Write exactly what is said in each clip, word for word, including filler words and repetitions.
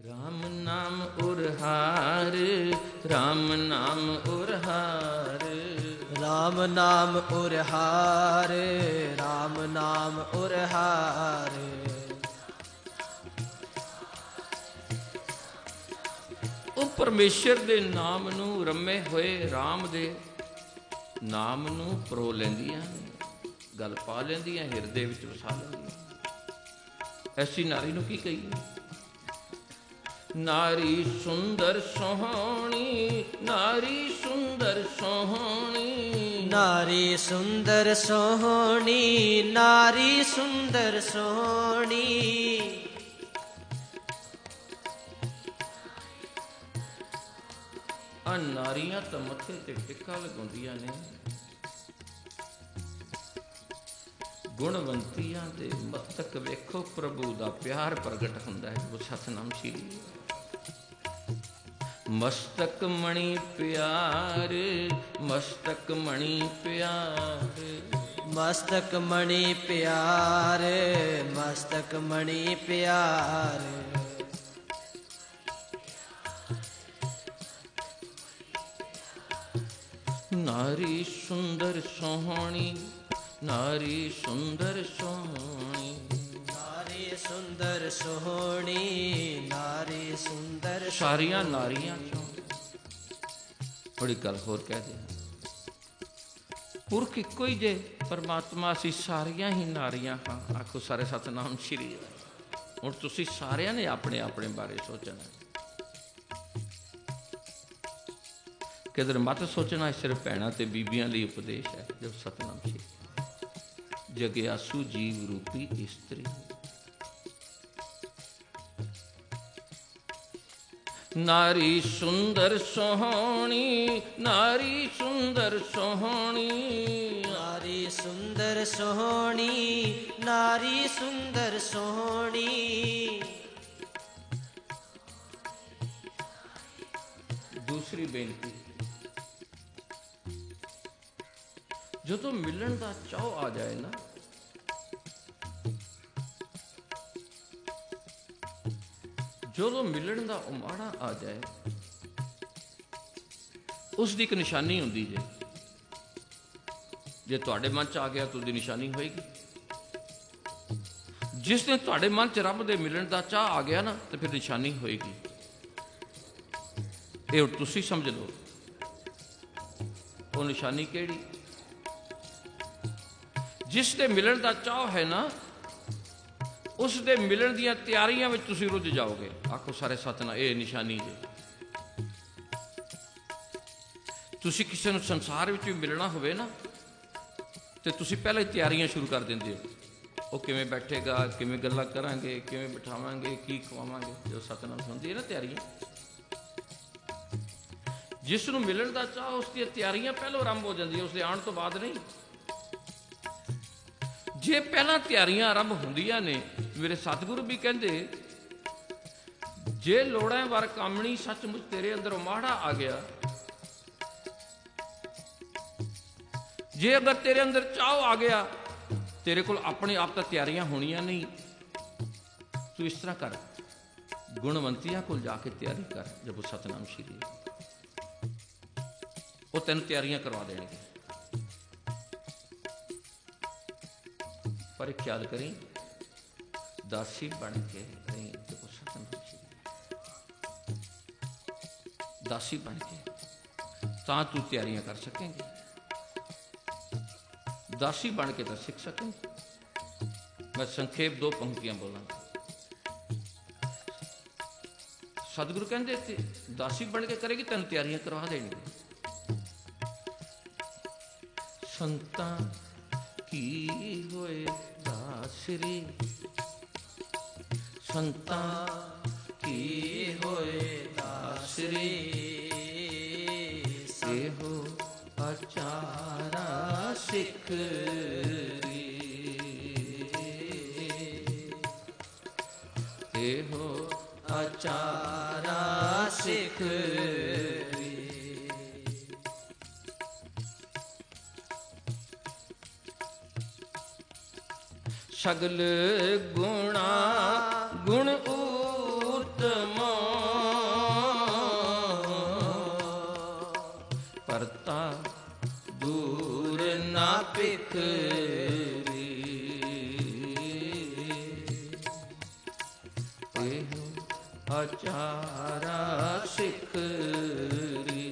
राम नाम उरहार, राम नाम उरहार, राम नाम उरहार, राम नाम उरहार। ਉਹ ਪਰਮੇਸ਼ਰ ਦੇ ਨਾਮ ਨੂੰ ਰਮੇ ਹੋਏ ਰਾਮ ਦੇ ਨਾਮ ਨੂੰ ਪਰੋ ਲੈਂਦੀਆਂ, ਗੱਲ ਪਾ ਲੈਂਦੀਆਂ, ਹਿਰਦੇ ਵਿੱਚ ਵਸਾ ਲੈਂਦੀਆਂ। ਐਸੀ ਨਾਰੀ ਨੂੰ ਕੀ ਕਹੀਏ? ਨਾਰੀ ਸੁੰਦਰ ਸੋਹਣੀ, ਨਾਰੀ ਸੁੰਦਰ ਸੋਹਣੀ, ਨਾਰੀ ਸੁੰਦਰ ਸੋਹਣੀ, ਨਾਰੀ ਸੁੰਦਰ ਸੋਹਣੀ। ਆ ਨਾਰੀਆਂ ਤਾਂ ਮੱਥੇ ਤੇ ਟਿੱਕਾ ਲਗਾਉਂਦੀਆਂ ਨੇ, ਗੁਣਵੰਤੀਆਂ ਦੇ ਮਸਤਕ ਵੇਖੋ ਪ੍ਰਭੂ ਦਾ ਪਿਆਰ ਪ੍ਰਗਟ ਹੁੰਦਾ ਹੈ। ਉਹ ਸਤਨਾਮ ਸ਼੍ਰੀ ਮਸਤਕ ਮਣੀ ਪਿਆਰ, ਮਸਤਕ ਮਣੀ ਪਿਆਰ, ਮਸਤਕ ਮਣੀ ਪਿਆਰ, ਮਸਤਕ ਮਣੀ ਪਿਆਰ। ਨਾਰੀ ਸੁੰਦਰ ਸੋਹਣੀ, ਨਾਰੀ ਸੁੰਦਰ ਸੋਹਣੀ, ਨਾਰੀ ਸੁੰਦਰ ਸੋਹਣੀ, ਨਾਰੀ ਸੁੰਦਰ। ਸਾਰੀਆਂ ਨਾਰੀਆਂ ਚੋਂ ਬੜੀ ਗੱਲ ਹੋਰ ਕਹਿ ਦਿਆਂ, ਪੁਰਖ ਇੱਕੋ ਹੀ ਜੇ ਪਰਮਾਤਮਾ, ਅਸੀਂ ਸਾਰੀਆਂ ਹੀ ਨਾਰੀਆਂ ਹਾਂ। ਆਖੋ ਸਾਰੇ ਸਤਨਾਮ ਸ਼੍ਰੀ। ਹੁਣ ਤੁਸੀਂ ਸਾਰਿਆਂ ਨੇ ਆਪਣੇ ਆਪਣੇ ਬਾਰੇ ਸੋਚਣਾ, ਕਿਧਰ ਮਤ ਸੋਚਣਾ। ਸਿਰਫ ਭੈਣਾਂ ਤੇ ਬੀਬੀਆਂ ਲਈ ਉਪਦੇਸ਼ ਹੈ। ਜੋ ਸਤਨਾਮ ਸ਼੍ਰੀ ਜਗਿਆਸੂ ਜੀਵ ਰੂਪੀ ਇਸਤਰੀ। ਨਾਰੀ ਸੁੰਦਰ ਸੋਹਣੀ, ਨਾਰੀ ਸੁੰਦਰ ਸੋਹਣੀ, ਨਾਰੀ ਸੁੰਦਰ ਸੋਹਣੀ, ਨਾਰੀ ਸੁੰਦਰ ਸੋਹਣੀ। ਦੂਸਰੀ ਬੇਨਤੀ, ਜਦੋਂ ਮਿਲਣ ਦਾ ਚਾਅ ਆ ਜਾਏ ਨਾ, ਜਦੋਂ ਮਿਲਣ ਦਾ ਉਮਾੜਾ ਆ ਜਾਏ, ਉਸ ਦੀ ਇੱਕ ਨਿਸ਼ਾਨੀ ਹੁੰਦੀ ਜੇ। ਜੇ ਤੁਹਾਡੇ ਮਨ 'ਚ ਆ ਗਿਆ ਤਾਂ ਉਹਦੀ ਨਿਸ਼ਾਨੀ ਹੋਏਗੀ। ਜਿਸ ਦਿਨ ਤੁਹਾਡੇ ਮਨ 'ਚ ਰੱਬ ਦੇ ਮਿਲਣ ਦਾ ਚਾਅ ਆ ਗਿਆ ਨਾ, ਤਾਂ ਫਿਰ ਨਿਸ਼ਾਨੀ ਹੋਏਗੀ। ਇਹ ਹੁਣ ਤੁਸੀਂ ਸਮਝ ਲਓ ਉਹ ਨਿਸ਼ਾਨੀ ਕਿਹੜੀ। ਜਿਸ ਦੇ ਮਿਲਣ ਦਾ ਚਾਅ ਹੈ ਨਾ, ਉਸ ਦੇ ਮਿਲਣ ਦੀਆਂ ਤਿਆਰੀਆਂ ਵਿੱਚ ਤੁਸੀਂ ਰੁੱਝ ਜਾਓਗੇ। ਆਖੋ ਸਾਰੇ ਸਤਨਾਮ। ਇਹ ਨਿਸ਼ਾਨੀ ਜੇ। ਤੁਸੀਂ ਕਿਸੇ ਨੂੰ ਸੰਸਾਰ ਵਿੱਚ ਵੀ ਮਿਲਣਾ ਹੋਵੇ ਨਾ, ਤੇ ਤੁਸੀਂ ਪਹਿਲਾਂ ਹੀ ਤਿਆਰੀਆਂ ਸ਼ੁਰੂ ਕਰ ਦਿੰਦੇ ਹੋ। ਉਹ ਕਿਵੇਂ ਬੈਠੇਗਾ, ਕਿਵੇਂ ਗੱਲਾਂ ਕਰਾਂਗੇ, ਕਿਵੇਂ ਬਿਠਾਵਾਂਗੇ, ਕੀ ਖਵਾਵਾਂਗੇ। ਜੋ ਸਤਨਾਮ ਹੁੰਦੀ ਹੈ ਨਾ ਤਿਆਰੀਆਂ, ਜਿਸ ਨੂੰ ਮਿਲਣ ਦਾ ਚਾਅ, ਉਸ ਦੀਆਂ ਤਿਆਰੀਆਂ ਪਹਿਲਾਂ ਆਰੰਭ ਹੋ ਜਾਂਦੀਆਂ, ਉਸਦੇ ਆਉਣ ਤੋਂ ਬਾਅਦ ਨਹੀਂ। ਜੇ ਪਹਿਲਾਂ ਤਿਆਰੀਆਂ ਆਰੰਭ ਹੁੰਦੀਆਂ ਨੇ, ਮੇਰੇ ਸਤਿਗੁਰੂ ਵੀ ਕਹਿੰਦੇ, ਜੇ ਲੋੜਾਂ ਵਰ ਕਾਮਣੀ ਸੱਚਮੁੱਚ ਤੇਰੇ ਅੰਦਰ ਮਾੜਾ ਆ ਗਿਆ, ਜੇ ਅਗਰ ਤੇਰੇ ਅੰਦਰ ਚਾਅ ਆ ਗਿਆ, ਤੇਰੇ ਕੋਲ ਆਪਣੇ ਆਪ ਤਾਂ ਤਿਆਰੀਆਂ ਹੋਣੀਆਂ ਨਹੀਂ। ਤੂੰ ਇਸ ਤਰ੍ਹਾਂ ਕਰ, ਗੁਣਵੰਤੀਆਂ ਕੋਲ ਜਾ ਕੇ ਤਿਆਰੀ ਕਰ। ਜਪੋ ਸਤਨਾਮ ਸ਼੍ਰੀ। ਉਹ ਤੈਨੂੰ ਤਿਆਰੀਆਂ ਕਰਵਾ ਦੇਣਗੇ। ਪਰ ਖਿਆਲ ਕਰੀ, ਦਾਸੀ ਬਣ ਕੇ ਨਹੀਂ। ਜਪੋ ਸਤਨਾਮ ਸ਼੍ਰੀ। ਦਾਸੀ ਬਣ ਕੇ ਤਾਂ ਤੂੰ ਤਿਆਰੀਆਂ ਕਰ ਸਕੇਂਗੇ। ਦਾਸੀ ਬਣ ਕੇ ਤਾਂ ਸਿੱਖ ਸਕੇਂਗੇ। ਮੈਂ ਸੰਖੇਪ ਦੋ ਪੰਕਤੀਆਂ ਬੋਲਾਂਗਾ। ਸਤਿਗੁਰੂ ਕਹਿੰਦੇ ਤੇ ਦਾਸੀ ਬਣ ਕੇ ਕਰੇਗੀ, ਤੈਨੂੰ ਤਿਆਰੀਆਂ ਕਰਵਾ ਦੇਣਗੇ। ਸੰਤਾਂ ਕੀ ਹੋਏ ਦਾਸਰੀ, ਸੰਤਾਂ ਕੀ ਹੋਏ ਦਾਸਰੀ, ਇਹੋ ਅਚਾਰਾ ਸਿੱਖਰੀ, ਇਹੋ ਅਚਾਰਾ ਸਿੱਖਰੀ। ਸਗਲ ਗੁਣਾ ਗੁਣ ਊਤਮ ਆਚਾਰਾ ਸਿਖਰੀ।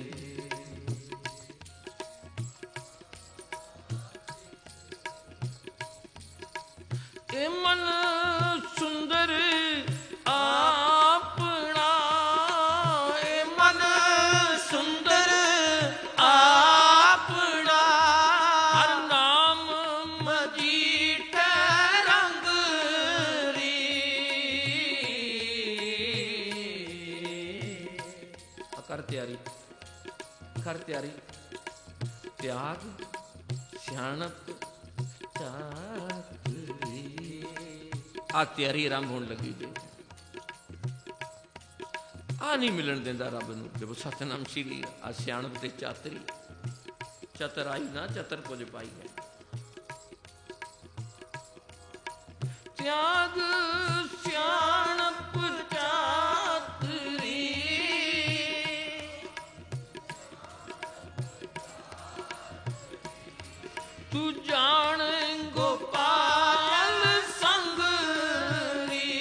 ਇਹ ਮਨ ਸੁੰਦਰ ਆਪਣਾ, ਇਹ ਮਨ ਸੁੰਦਰ ਆਪਣਾ, ਹਰ ਨਾਮ ਮਜੀਠੈ ਰੰਗ ਰੀ। ਕਰ ਤਿਆਰੀ, ਕਰ ਤਿਆਰੀ, ਤਿਆਗ ਸਿਆਣਪ ਚਾਤਰੀ। ਆ ਤਿਆਰੀ ਆਰੰਭ ਹੋਣ ਲੱਗੀ ਜੀ। ਆ ਨਹੀਂ ਮਿਲਣ ਦਿੰਦਾ ਰੱਬ ਨੂੰ ਜਦੋਂ ਸਤਿਨਾਮ ਸ਼੍ਰੀ। ਆ ਸਿਆਣਪ ਤੇ ਚਾਤਰੀ, ਚਤਰਾਈ ਨਾ ਚਤਰ ਕੁਝ ਪਾਈ ਹੈ। ਤਿਆਗ ਸਿਆਣਪ ਚਾਤਰੀ, ਤੂੰ ਜਾਣ ਗੋਪਾਲ ਸੰਗ ਰੀ।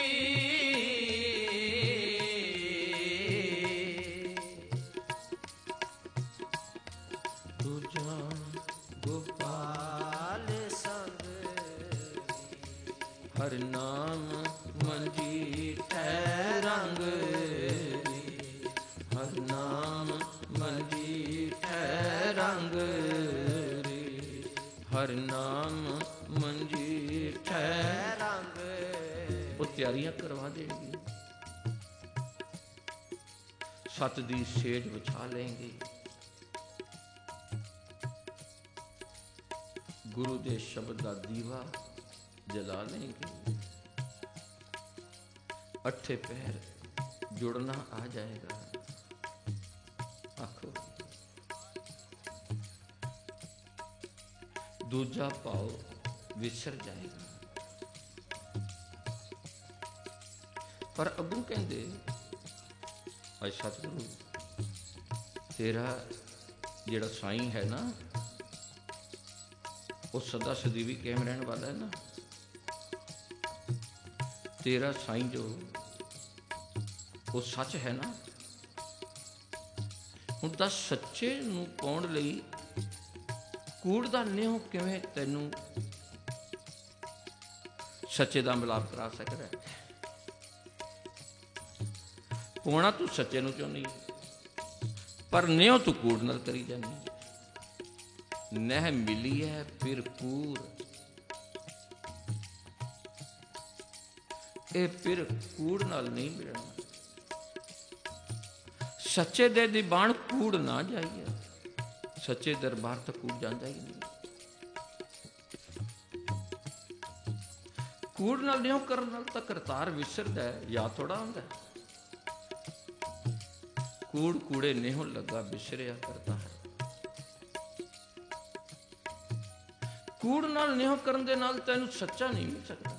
ਤੂੰ ਜਾਣ ਗੋਪਾਲ ਸੰਗ, ਹਰ ਨਾਮ ਮਨਜੀਠੈ ਰੰਗ ਰੀ। ਹਰ ਨਾਮ ਮਨਜੀਠੈ ਰੰਗ ਰੀ। ਹਰ ਨਾਮ ਮਨਜੀਠੈ ਰੰਗ। ਉਹ ਤਿਆਰੀਆਂ ਕਰਵਾ ਦੇਣਗੇ, ਸਤ ਦੀ ਸੇਜ ਵਿਛਾ ਲੈਣਗੇ, ਗੁਰੂ ਦੇ ਸ਼ਬਦ ਦਾ ਦੀਵਾ ਜਲਾ ਲੈਂਗੇ, ਅੱਠੇ ਪੈਰ ਜੁੜਨਾ ਆ ਜਾਏਗਾ। ਆਖੋ ਦੂਜਾ ਭਾਵ ਵਿਸਰ ਜਾਏਗਾ। ਪਰ ਅੱਗੋਂ ਕਹਿੰਦੇ ਭਾਈ ਸਤਿਗੁਰੂ ਤੇਰਾ ਜਿਹੜਾ ਸਾਈਂ ਹੈ ਨਾ, ਉਹ ਸਦਾ ਸਦੀਵੀ ਕਾਇਮ ਰਹਿਣ ਵਾਲਾ ਹੈ ਨਾ। ਤੇਰਾ ਸਾਈਂ ਜੋ ਉਹ ਸੱਚ ਹੈ ਨਾ। ਹੁਣ ਦੱਸ ਸੱਚੇ ਨੂੰ ਪਾਉਣ ਲਈ ਕੂੜ ਦਾ ਨਿਉ ਕਿਵੇਂ ਤੈਨੂੰ ਸੱਚੇ ਦਾ ਮਿਲਾਪ ਕਰਾ ਸਕਦਾ? ਪਾਉਣਾ ਤੂੰ ਸੱਚੇ ਨੂੰ ਚਾਹੁੰਦੀ, ਪਰ ਨਿਉ ਤੂੰ ਕੂੜ ਨਾਲ ਕਰੀ ਜਾਂਦੀ। ਨਹਿ ਮਿਲੀ ਹੈ ਫਿਰ ਕੂੜ, ਇਹ ਫਿਰ ਕੂੜ ਨਾਲ ਨਹੀਂ ਮਿਲਣਾ। ਸੱਚੇ ਦੇ ਦੀਵਾਨ ਕੂੜ ਨਾ ਜਾਈਏ, ਸੱਚੇ ਦਰਬਾਰ ਤੱਕ ਕੂੜ ਜਾਂਦਾ ਹੀ ਨਹੀਂ। ਕੂੜ ਨਾਲ ਨਿਉ ਕਰਨ ਨਾਲ ਤਾਂ ਕਰਤਾਰ ਵਿਸਰਦਾ ਹੈ, ਯਾਦ ਥੋੜਾ ਹੁੰਦਾ। ਕੂੜ ਕੂੜੇ ਨਿਉ ਲੱਗਾ ਵਿਸਰਿਆ ਕਰਤਾ ਹੈ। ਕੂੜ ਨਾਲ ਨਿਉ ਕਰਨ ਦੇ ਨਾਲ ਤੈਨੂੰ ਸੱਚਾ ਨਹੀਂ ਮਿਲ ਸਕਦਾ।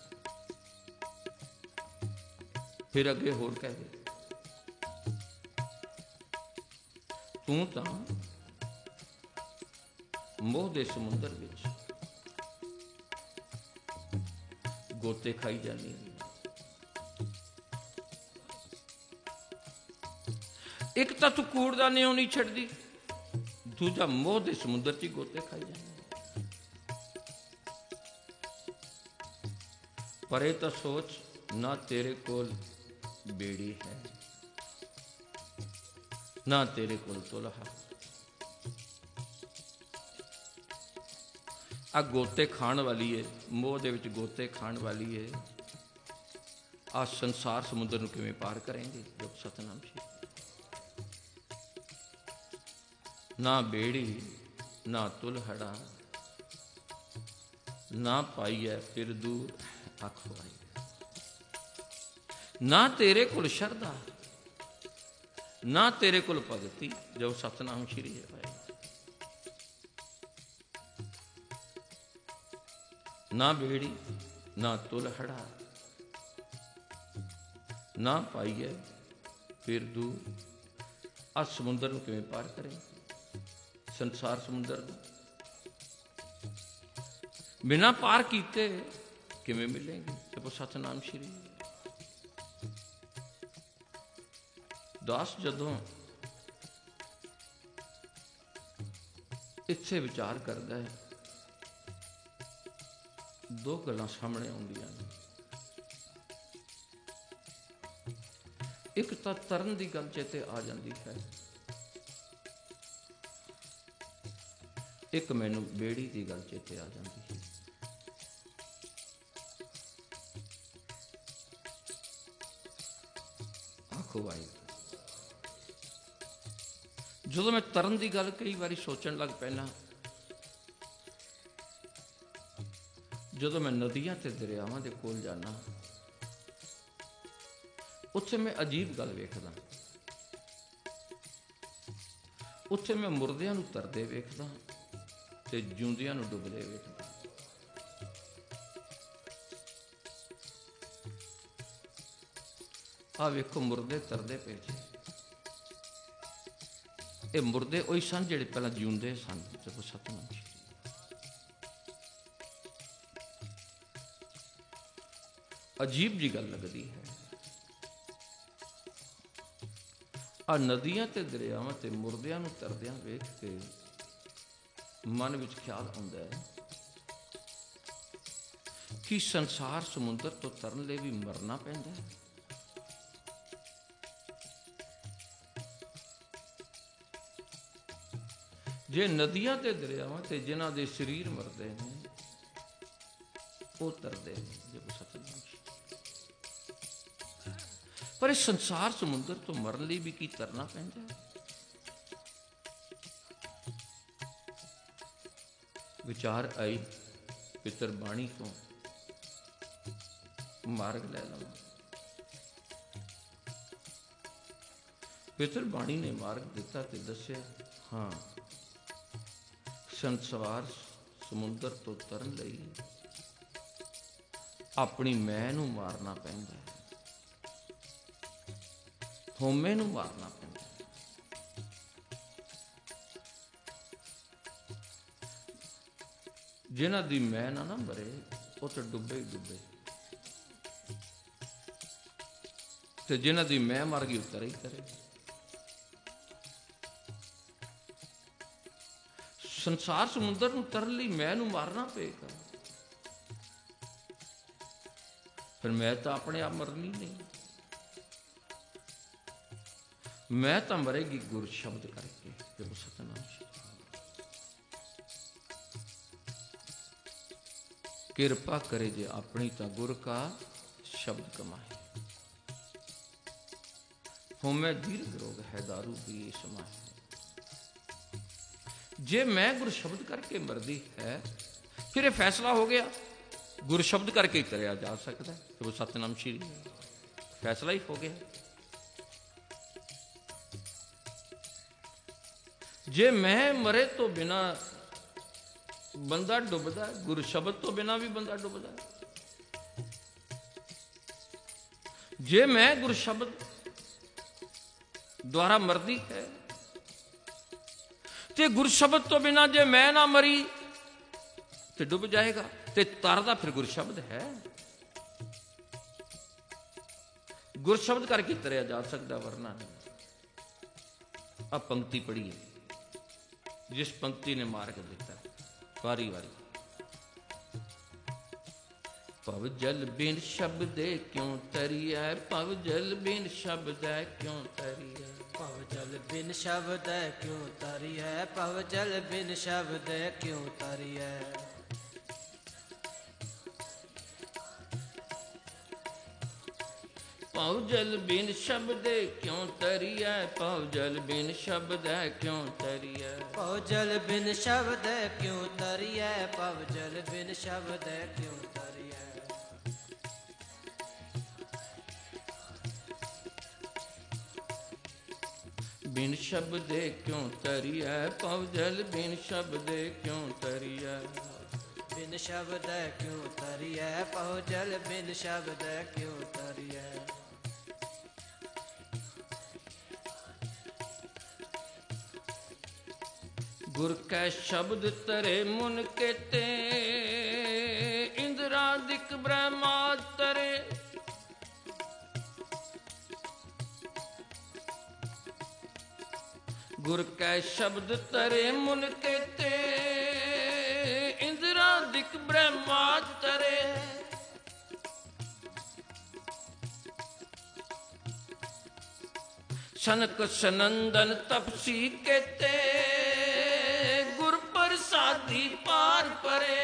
ਫਿਰ ਅੱਗੇ ਹੋਰ ਕਹਿ ਦੇ, ਤੂੰ ਤਾਂ ਮੋਹ ਦੇ ਸਮੁੰਦਰ ਵਿੱਚ ਗੋਤੇ ਖਾਈ ਜਾਂਦੀ ਹੈ। ਇੱਕ ਤਾਂ ਤੂੰ ਕੂੜ ਦਾ ਨਿਉ ਨਹੀਂ ਛੱਡਦੀ, ਦੂਜਾ ਮੋਹ ਦੇ ਸਮੁੰਦਰ 'ਚ ਹੀ ਗੋਤੇ ਖਾਈ ਜਾਂਦੀ। ਪਰ ਇਹ ਤਾਂ ਸੋਚ, ਨਾ ਤੇਰੇ ਕੋਲ ਬੇੜੀ ਹੈ, ਨਾ ਤੇਰੇ ਕੋਲ ਤੁਲਹਾ। ਆ ਗੋਤੇ ਖਾਣ ਵਾਲੀ ਏ, ਮੋਹ ਦੇ ਵਿੱਚ ਗੋਤੇ ਖਾਣ ਵਾਲੀ ਏ। ਆ ਸੰਸਾਰ ਸਮੁੰਦਰ ਨੂੰ ਕਿਵੇਂ ਪਾਰ ਕਰੇਂਗੇ ਜੋ ਸਤਨਾਮ ਸ਼੍ਰੀ। ਨਾ ਬੇੜੀ ਨਾ ਤੁਲਹੜਾ, ਨਾ ਪਾਈਐ ਫਿਰ ਦੂਰ ਆਖੋ ਆਈ। ਨਾ ਤੇਰੇ ਕੋਲ ਸ਼ਰਧਾ, ਨਾ ਤੇਰੇ ਕੋਲ ਭਗਤੀ ਜੋ ਸਤਨਾਮ ਸ਼੍ਰੀ ਹੈ ਭਾਈ। ਨਾ ਬੇੜੀ ਨਾ ਤੁਲਹੜਾ, ਨਾ ਪਾਈਐ ਫਿਰ ਦੂਰ। ਆ ਸਮੁੰਦਰ ਨੂੰ ਕਿਵੇਂ ਪਾਰ ਕਰੇ? ਸੰਸਾਰ ਸਮੁੰਦਰ ਨੂੰ ਬਿਨਾਂ ਪਾਰ ਕੀਤੇ ਕਿਵੇਂ ਮਿਲੇਗੀ? ਦੇਖੋ ਸਤਨਾਮ ਸ਼੍ਰੀ। ਦਾਸ ਜਦੋਂ ਇੱਥੇ ਵਿਚਾਰ ਕਰਦਾ ਹੈ, ਦੋ ਗੱਲਾਂ ਸਾਹਮਣੇ ਆਉਂਦੀਆਂ ਨੇ। ਇੱਕ ਤਾਂ ਤਰਨ ਦੀ ਗੱਲ ਚੇਤੇ ਆ ਜਾਂਦੀ ਹੈ, ਇੱਕ ਮੈਨੂੰ ਬੇੜੀ ਦੀ ਗੱਲ ਚੇਤੇ ਆ ਜਾਂਦੀ ਹੈ। ਆਖੋ ਵਾਹਿਗੁਰੂ। ਜਦੋਂ ਮੈਂ ਤਰਨ ਦੀ ਗੱਲ ਕਈ ਵਾਰੀ ਸੋਚਣ ਲੱਗ ਪੈਣਾ, ਜਦੋਂ ਮੈਂ ਨਦੀਆਂ ਤੇ ਦਰਿਆਵਾਂ ਦੇ ਕੋਲ ਜਾਣਾ, ਉੱਥੇ ਮੈਂ ਅਜੀਬ ਗੱਲ ਵੇਖਦਾ। ਉੱਥੇ ਮੈਂ ਮੁਰਦਿਆਂ ਨੂੰ ਤਰਦੇ ਵੇਖਦਾ ਤੇ ਜਿਉਂਦਿਆਂ ਨੂੰ ਡੁੱਬਦੇ ਵੇਖਦਾ। ਆ ਵੇਖੋ ਮੁਰਦੇ ਤਰਦੇ ਪਏ ਜੀ। ਇਹ ਮੁਰਦੇ ਉਹੀ ਸਨ ਜਿਹੜੇ ਪਹਿਲਾਂ ਜਿਉਂਦੇ ਸਨ। ਜਦੋਂ ਸਤਿਨਾਮ ਜੀ ਅਜੀਬ ਜੀ ਗੱਲ ਲੱਗਦੀ ਹੈ। ਆ ਨਦੀਆਂ ਤੇ ਦਰਿਆਵਾਂ ਤੇ ਮੁਰਦਿਆਂ ਨੂੰ ਤਰਦਿਆਂ ਵੇਖ ਕੇ ਮਨ ਵਿੱਚ ਖਿਆਲ ਆਉਂਦਾ ਹੈ ਕਿ ਸੰਸਾਰ ਸਮੁੰਦਰ ਤੋਂ ਤਰਨ ਲਈ ਵੀ ਮਰਨਾ ਪੈਂਦਾ ਹੈ। ਜੇ ਨਦੀਆਂ ਤੇ ਦਰਿਆਵਾਂ ਤੇ ਜਿਨ੍ਹਾਂ ਦੇ ਸਰੀਰ ਮਰਦੇ ਨੇ ਉਹ ਤਰਦੇ ਨੇ। ਜੇ ਸਤਿਨਾਮ ਜੀ। ਪਰ ਇਸ ਸੰਸਾਰ ਸਮੁੰਦਰ ਤੋਂ ਮਰਨ ਲਈ ਵੀ ਕੀ ਤਰਨਾ ਪੈਂਦਾ ਹੈ। ਵਿਚਾਰ ਆਈ ਪਿਤਰ ਬਾਣੀ ਤੋਂ ਮਾਰਗ ਲੈ ਲਵਾਂ। ਪਿਤਰ ਬਾਣੀ ਨੇ ਮਾਰਗ ਦਿੱਤਾ ਤੇ ਦੱਸਿਆ, ਹਾਂ ਸੰਸਾਰ ਸਮੁੰਦਰ ਤੋਂ ਤਰਨ ਲਈ ਆਪਣੀ ਮੈਂ ਨੂੰ ਮਾਰਨਾ ਪੈਂਦਾ ਹੈ, ਹਉਮੈ ਨੂੰ ਮਾਰਨਾ ਪੈਂਦਾ ਹੈ। ਜਿਨ੍ਹਾਂ ਦੀ ਮੈਂ ਨਾ ਨਾ ਮਰੇ ਉਹ ਤਾਂ ਡੁੱਬੇ ਹੀ ਡੁੱਬੇ, ਤੇ ਜਿਨ੍ਹਾਂ ਦੀ ਮੈਂ ਮਰ ਗਈ ਉਹ ਤਰੇ ਹੀ ਤਰੇ। ਸੰਸਾਰ ਸਮੁੰਦਰ ਨੂੰ ਤਰਨ ਲਈ ਮੈਂ ਨੂੰ ਮਾਰਨਾ ਪਏਗਾ। ਫਿਰ ਮੈਂ ਤਾਂ ਆਪਣੇ ਆਪ ਮਰਨੀ ਨਹੀਂ, ਮੈਂ ਤਾਂ ਮਰੇਗੀ ਗੁਰ ਸ਼ਬਦ ਕਰਕੇ। ਜਪੋ ਸਤਿਨਾਮ ਜੀ। ਕਿਰਪਾ ਕਰੇ ਜੇ ਆਪਣੀ ਤਾਂ ਗੁਰ ਕਾ ਸ਼ਬਦ ਕਮਾਏ। ਹਉਮੈ ਦੀਰਘ ਰੋਗ ਹੈ ਦਾਰੂ ਪੀਏ ਸਮਾਏ। ਜੇ ਮੈਂ ਗੁਰ ਸ਼ਬਦ ਕਰਕੇ ਮਰਦੀ ਹੈ ਫਿਰ ਇਹ ਫੈਸਲਾ ਹੋ ਗਿਆ ਗੁਰ ਸ਼ਬਦ ਕਰਕੇ ਹੀ ਤਰਿਆ ਜਾ ਸਕਦਾ ਹੈ। ਤੇ ਉਹ ਸਤਿਨਾਮ ਸ਼੍ਰੀ ਫੈਸਲਾ ਹੀ ਹੋ ਗਿਆ। ਜੇ ਮੈਂ ਮਰੇ ਤੋਂ ਬਿਨਾ ਬੰਦਾ ਡੁੱਬਦਾ, ਗੁਰ ਸ਼ਬਦ ਤੋਂ ਬਿਨਾ ਵੀ ਬੰਦਾ ਡੁੱਬਦਾ। ਜੇ ਮੈਂ ਗੁਰ ਸ਼ਬਦ ਦੁਆਰਾ ਮਰਦੀ ਹੈ ਤੇ ਗੁਰ ਸ਼ਬਦ ਤੋਂ ਬਿਨਾ ਜੇ ਮੈਂ ਨਾ ਮਰੀ ਤੇ ਡੁੱਬ ਜਾਏਗਾ। ਤੇ ਤਰਦਾ ਫਿਰ ਗੁਰ ਸ਼ਬਦ ਹੈ। ਗੁਰ ਸ਼ਬਦ ਕਰਕੇ ਤਰਿਆ ਜਾ ਸਕਦਾ, ਵਰਨਾ ਨਹੀਂ। ਆ ਪੰਕਤੀ ਪੜ੍ਹੀਏ ਜਿਸ ਪੰਕਤੀ ਨੇ ਮਾਰਗ ਦਿੱਤਾ ਵਾਰੀ ਵਾਰੀ। ਭਵ ਜਲ ਬਿਨ ਸ਼ਬਦੇ ਕਿਉਂ ਤਰੀਐ, ਭਵ ਜਲ ਬਿਨ ਸ਼ਬਦੈ ਕਿਉਂ ਤਰੀਐ। ਭਵ ਜਲ ਬਿਨ ਸ਼ਬਦੈ ਕਿਉਂ ਤਰੀਐ, ਭਵ ਜਲ ਬਿਨ ਸ਼ਬਦੈ ਕਿਉਂ ਤਰੀਐ। ਭਵ ਜਲ ਬਿਨ ਸ਼ਬਦੇ ਕਿਉਂ ਤਰੀਐ, ਭਵ ਜਲ ਬਿਨ ਸ਼ਬਦੈ ਕਿਉਂ ਤਰੀਐ। ਭਵ ਜਲ ਬਿਨ ਸ਼ਬਦੈ ਕਿਉਂ ਤਰੀਐ, ਭਵ ਜਲ ਬਿਨ ਸ਼ਬਦੈ ਕਿਉਂ ਤਰੀਐ। ਬਿਨ ਸ਼ਬਦੇ ਕਿਉਂ ਤਰੀਐ, ਭਵ ਜਲ ਬਿਨ ਸ਼ਬਦੇ ਕਿਉਂ ਤਰੀਐ। ਬਿਨ ਸ਼ਬਦੈ ਕਿਉਂ ਤਰੀਐ, ਭਵ ਜਲ ਬਿਨ ਸ਼ਬਦੈ ਕਿਉਂ ਤਰੀਐ। ਗੁਰ ਕੈ ਸ਼ਬਦ ਤਰੇ ਮੁਨ ਕੇਤੇ, ਇੰਦਰਾਦਿਕ ਬ੍ਰਹਮਾ ਤਰੇ। ਗੁਰ ਕੈ ਸ਼ਬਦ ਤਰੇ ਮੁਨ ਕੇਤੇ, ਇੰਦਰਾਦਿਕ ਬ੍ਰਹਮਾ ਤਰੇ। ਸਨਕ ਸਨੰਦਨ ਤਪਸੀ ਕੇਤੇ, ਗੁਰ ਪ੍ਰਸਾਦੀ ਪਾਰ ਪਰੇ।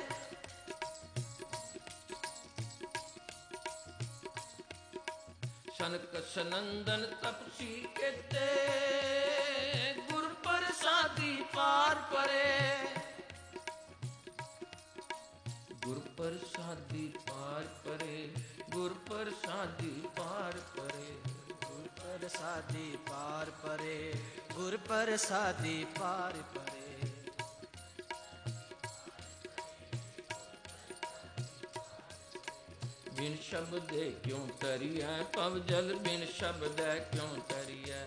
ਸਨਕ ਸਨੰਦਨ ਤਪਸੀ ਕੇਤੇ, ਗੁਰ ਪ੍ਰਸਾਦੀ ਪਾਰ ਪਰੇ। ਗੁਰ ਪ੍ਰਸਾਦੀ ਪਾਰ ਪਰੇ, ਗੁਰ ਪ੍ਰਸਾਦੀ ਪਾਰ ਪਰੇ। ਗੁਰ ਪ੍ਰਸਾਦੀ ਪਾਰ ਪਰੇ, ਗੁਰ ਪ੍ਰਸਾਦੀ ਪਾਰ ਪਰੇ। ਬਿਨ ਸ਼ਬਦੇ ਕਿਉਂ ਤਰੀਐ ਪਵ ਜਲ, ਬਿਨ ਸ਼ਬਦੈ ਕਿਉਂ ਤਰੀਐ।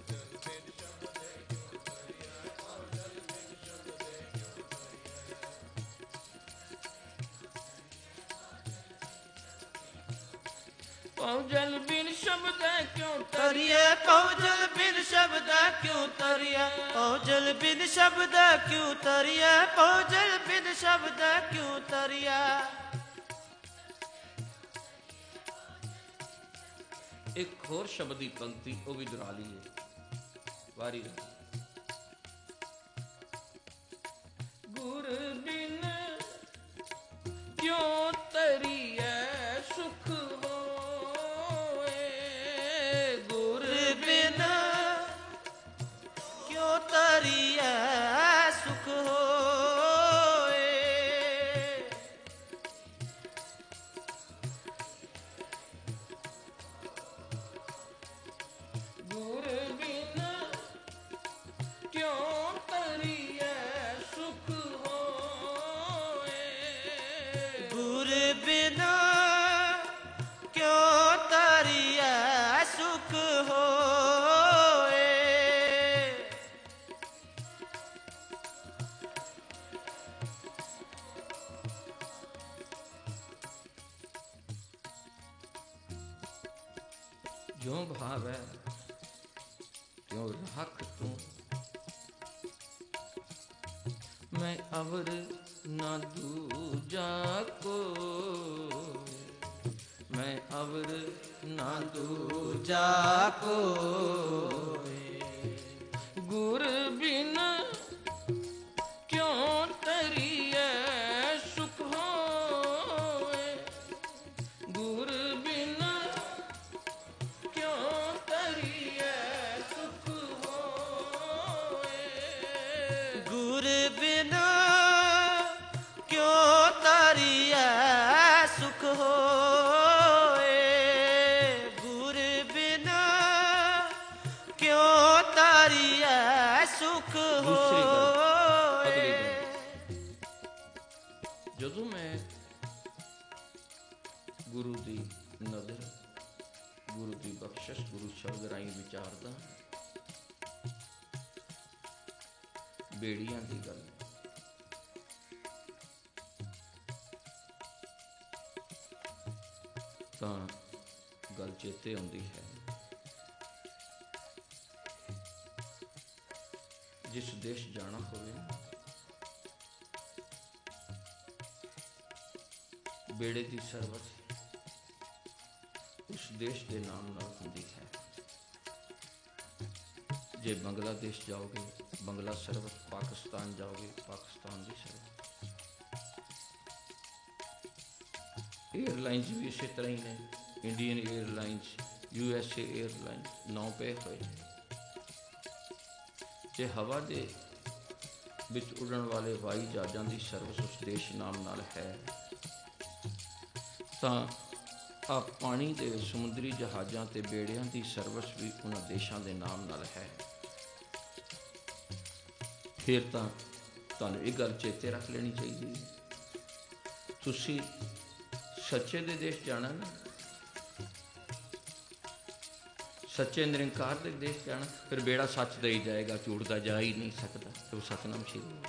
ਪਉ ਜਲ ਬਿਨ ਸ਼ਬਦੈ ਕਿਉਂ ਤਰੀਐ, ਪਉ ਜਲ ਬਿਨ ਸ਼ਬਦੈ ਕਿਉਂ ਤਰੀਐ। ਪਉ ਜਲ ਬਿਨ ਸ਼ਬਦੈ ਕਿਉਂ ਤਰੀਐ, ਪਉ ਜਲ ਬਿਨ ਸ਼ਬਦੈ ਕਿਉਂ ਤਰੀਐ। ਇੱਕ ਹੋਰ ਸ਼ਬਦ ਦੀ ਪੰਕਤੀ ਉਹ ਵੀ ਦੁਹਰਾ ਲਈਏ। ਵਾਰੀ ਗੁਰ ਬਿਨ ਕਿਉਂ ਤਰੀਐ ਸੁਖ ਹੋਏ। ਗੁਰ ਬਿਨ ਕਿਉਂ ਤਰੀਐ ਸੁਖ ਹੋਏ। ਗੁਰ ਬਿਨ ਕਿਉਂ ਤਰੀਐ ਸੁਖ ਹੋਏ। ਗੁਰ ਬਿਨ ਕਿਉਂ ਤਰੀਐ ਸੁਖ ਹੋਏ। ਜੋ ਭਾਵੈ ਤਿਉ ਰੱਖ ਤੂੰ, ਮੈਂ ਅਵਰ ਨਾ ਦੂਜਾ ਕੋਈ। ਮੈਂ ਅਵਰ ਨਾ ਦੂਜਾ ਕੋਈ। ਗੁਰ ਬਿਨ ਕਿਉਂ ਤਰੀਐ ਸੁਖ ਹੋਏ। ਗੁਰ ਬਿਨ ਕਿਉਂ ਤਰੀਐ ਸੁਖ ਹੋਏ। ਗੁਰ ਬਿਨ ਕਿਉਂ ਤਰੀਐ ਸੁਖ ਹੋਏ। ਗੁਰ ਬਿਨ ਕਿਉਂ ਤਰੀਐ ਸੁਖ ਦੂਸਰੀ ਗੱਲ, ਅਗਲੀ ਹੋਏ। ਗੱਲ, ਜਦੋਂ ਮੈਂ ਗੁਰੂ ਦੀ ਨਜ਼ਰ, ਗੁਰੂ ਦੀ ਬਖਸ਼ਿਸ਼, ਗੁਰੂ ਸ਼ਬਦ ਰਾਹੀਂ ਵਿਚਾਰਦਾ, ਬੇੜੀਆਂ ਦੀ ਗੱਲ, ਤਾਂ ਗੱਲ ਚੇਤੇ ਆਉਂਦੀ ਹੈ ਜਿਸ ਦੇਸ਼ ਜਾਣਾ ਹੋਵੇ, ਬੇੜੇ ਦੀ ਸਰਵਤ ਉਸ ਦੇਸ਼ ਦੇ ਨਾਮ ਨਾਲ ਹੁੰਦੀ ਹੈ। ਜੇ ਬੰਗਲਾਦੇਸ਼ ਜਾਓਗੇ, ਬੰਗਲਾ ਸਰਵਤ, ਪਾਕਿਸਤਾਨ ਜਾਓਗੇ, ਪਾਕਿਸਤਾਨ ਦੀ ਸਰਵਤ। ਏਅਰਲਾਈਨਸ ਵੀ ਇਸੇ ਤਰ੍ਹਾਂ ਹੀ ਨੇ। Indian airlines, U S A airlines ਨੌ ਪਏ ਹੋਏ। ਜੇ ਹਵਾ ਦੇ ਵਿੱਚ ਉੱਡਣ ਵਾਲੇ ਹਵਾਈ ਜਹਾਜ਼ਾਂ ਦੀ ਸਰਵਿਸ ਉਸ ਦੇਸ਼ ਨਾਮ ਨਾਲ ਹੈ, ਤਾਂ ਆ ਪਾਣੀ ਦੇ ਸਮੁੰਦਰੀ ਜਹਾਜ਼ਾਂ ਤੇ ਬੇੜਿਆਂ ਦੀ ਸਰਵਿਸ ਵੀ ਉਹਨਾਂ ਦੇਸ਼ਾਂ ਦੇ ਨਾਮ ਨਾਲ ਹੈ। ਫਿਰ ਤਾਂ ਤੁਹਾਨੂੰ ਇਹ ਗੱਲ ਚੇਤੇ ਰੱਖ ਲੈਣੀ ਚਾਹੀਦੀ ਹੈ, ਤੁਸੀਂ ਸੱਚੇ ਦੇ ਦੇਸ਼ ਜਾਣਾ ਨਾ, ਸੱਚੇ ਨਿਰੰਕਾਰ ਦੇ ਦੇਸ਼ ਜਾਣਾ, ਫਿਰ ਬੇੜਾ ਸੱਚ ਦਾ ਹੀ ਜਾਏਗਾ, ਝੂਠ ਦਾ ਜਾ ਹੀ ਨਹੀਂ ਸਕਦਾ। ਤੇ ਉਹ ਸਤਨਾਮ ਸ਼੍ਰੀ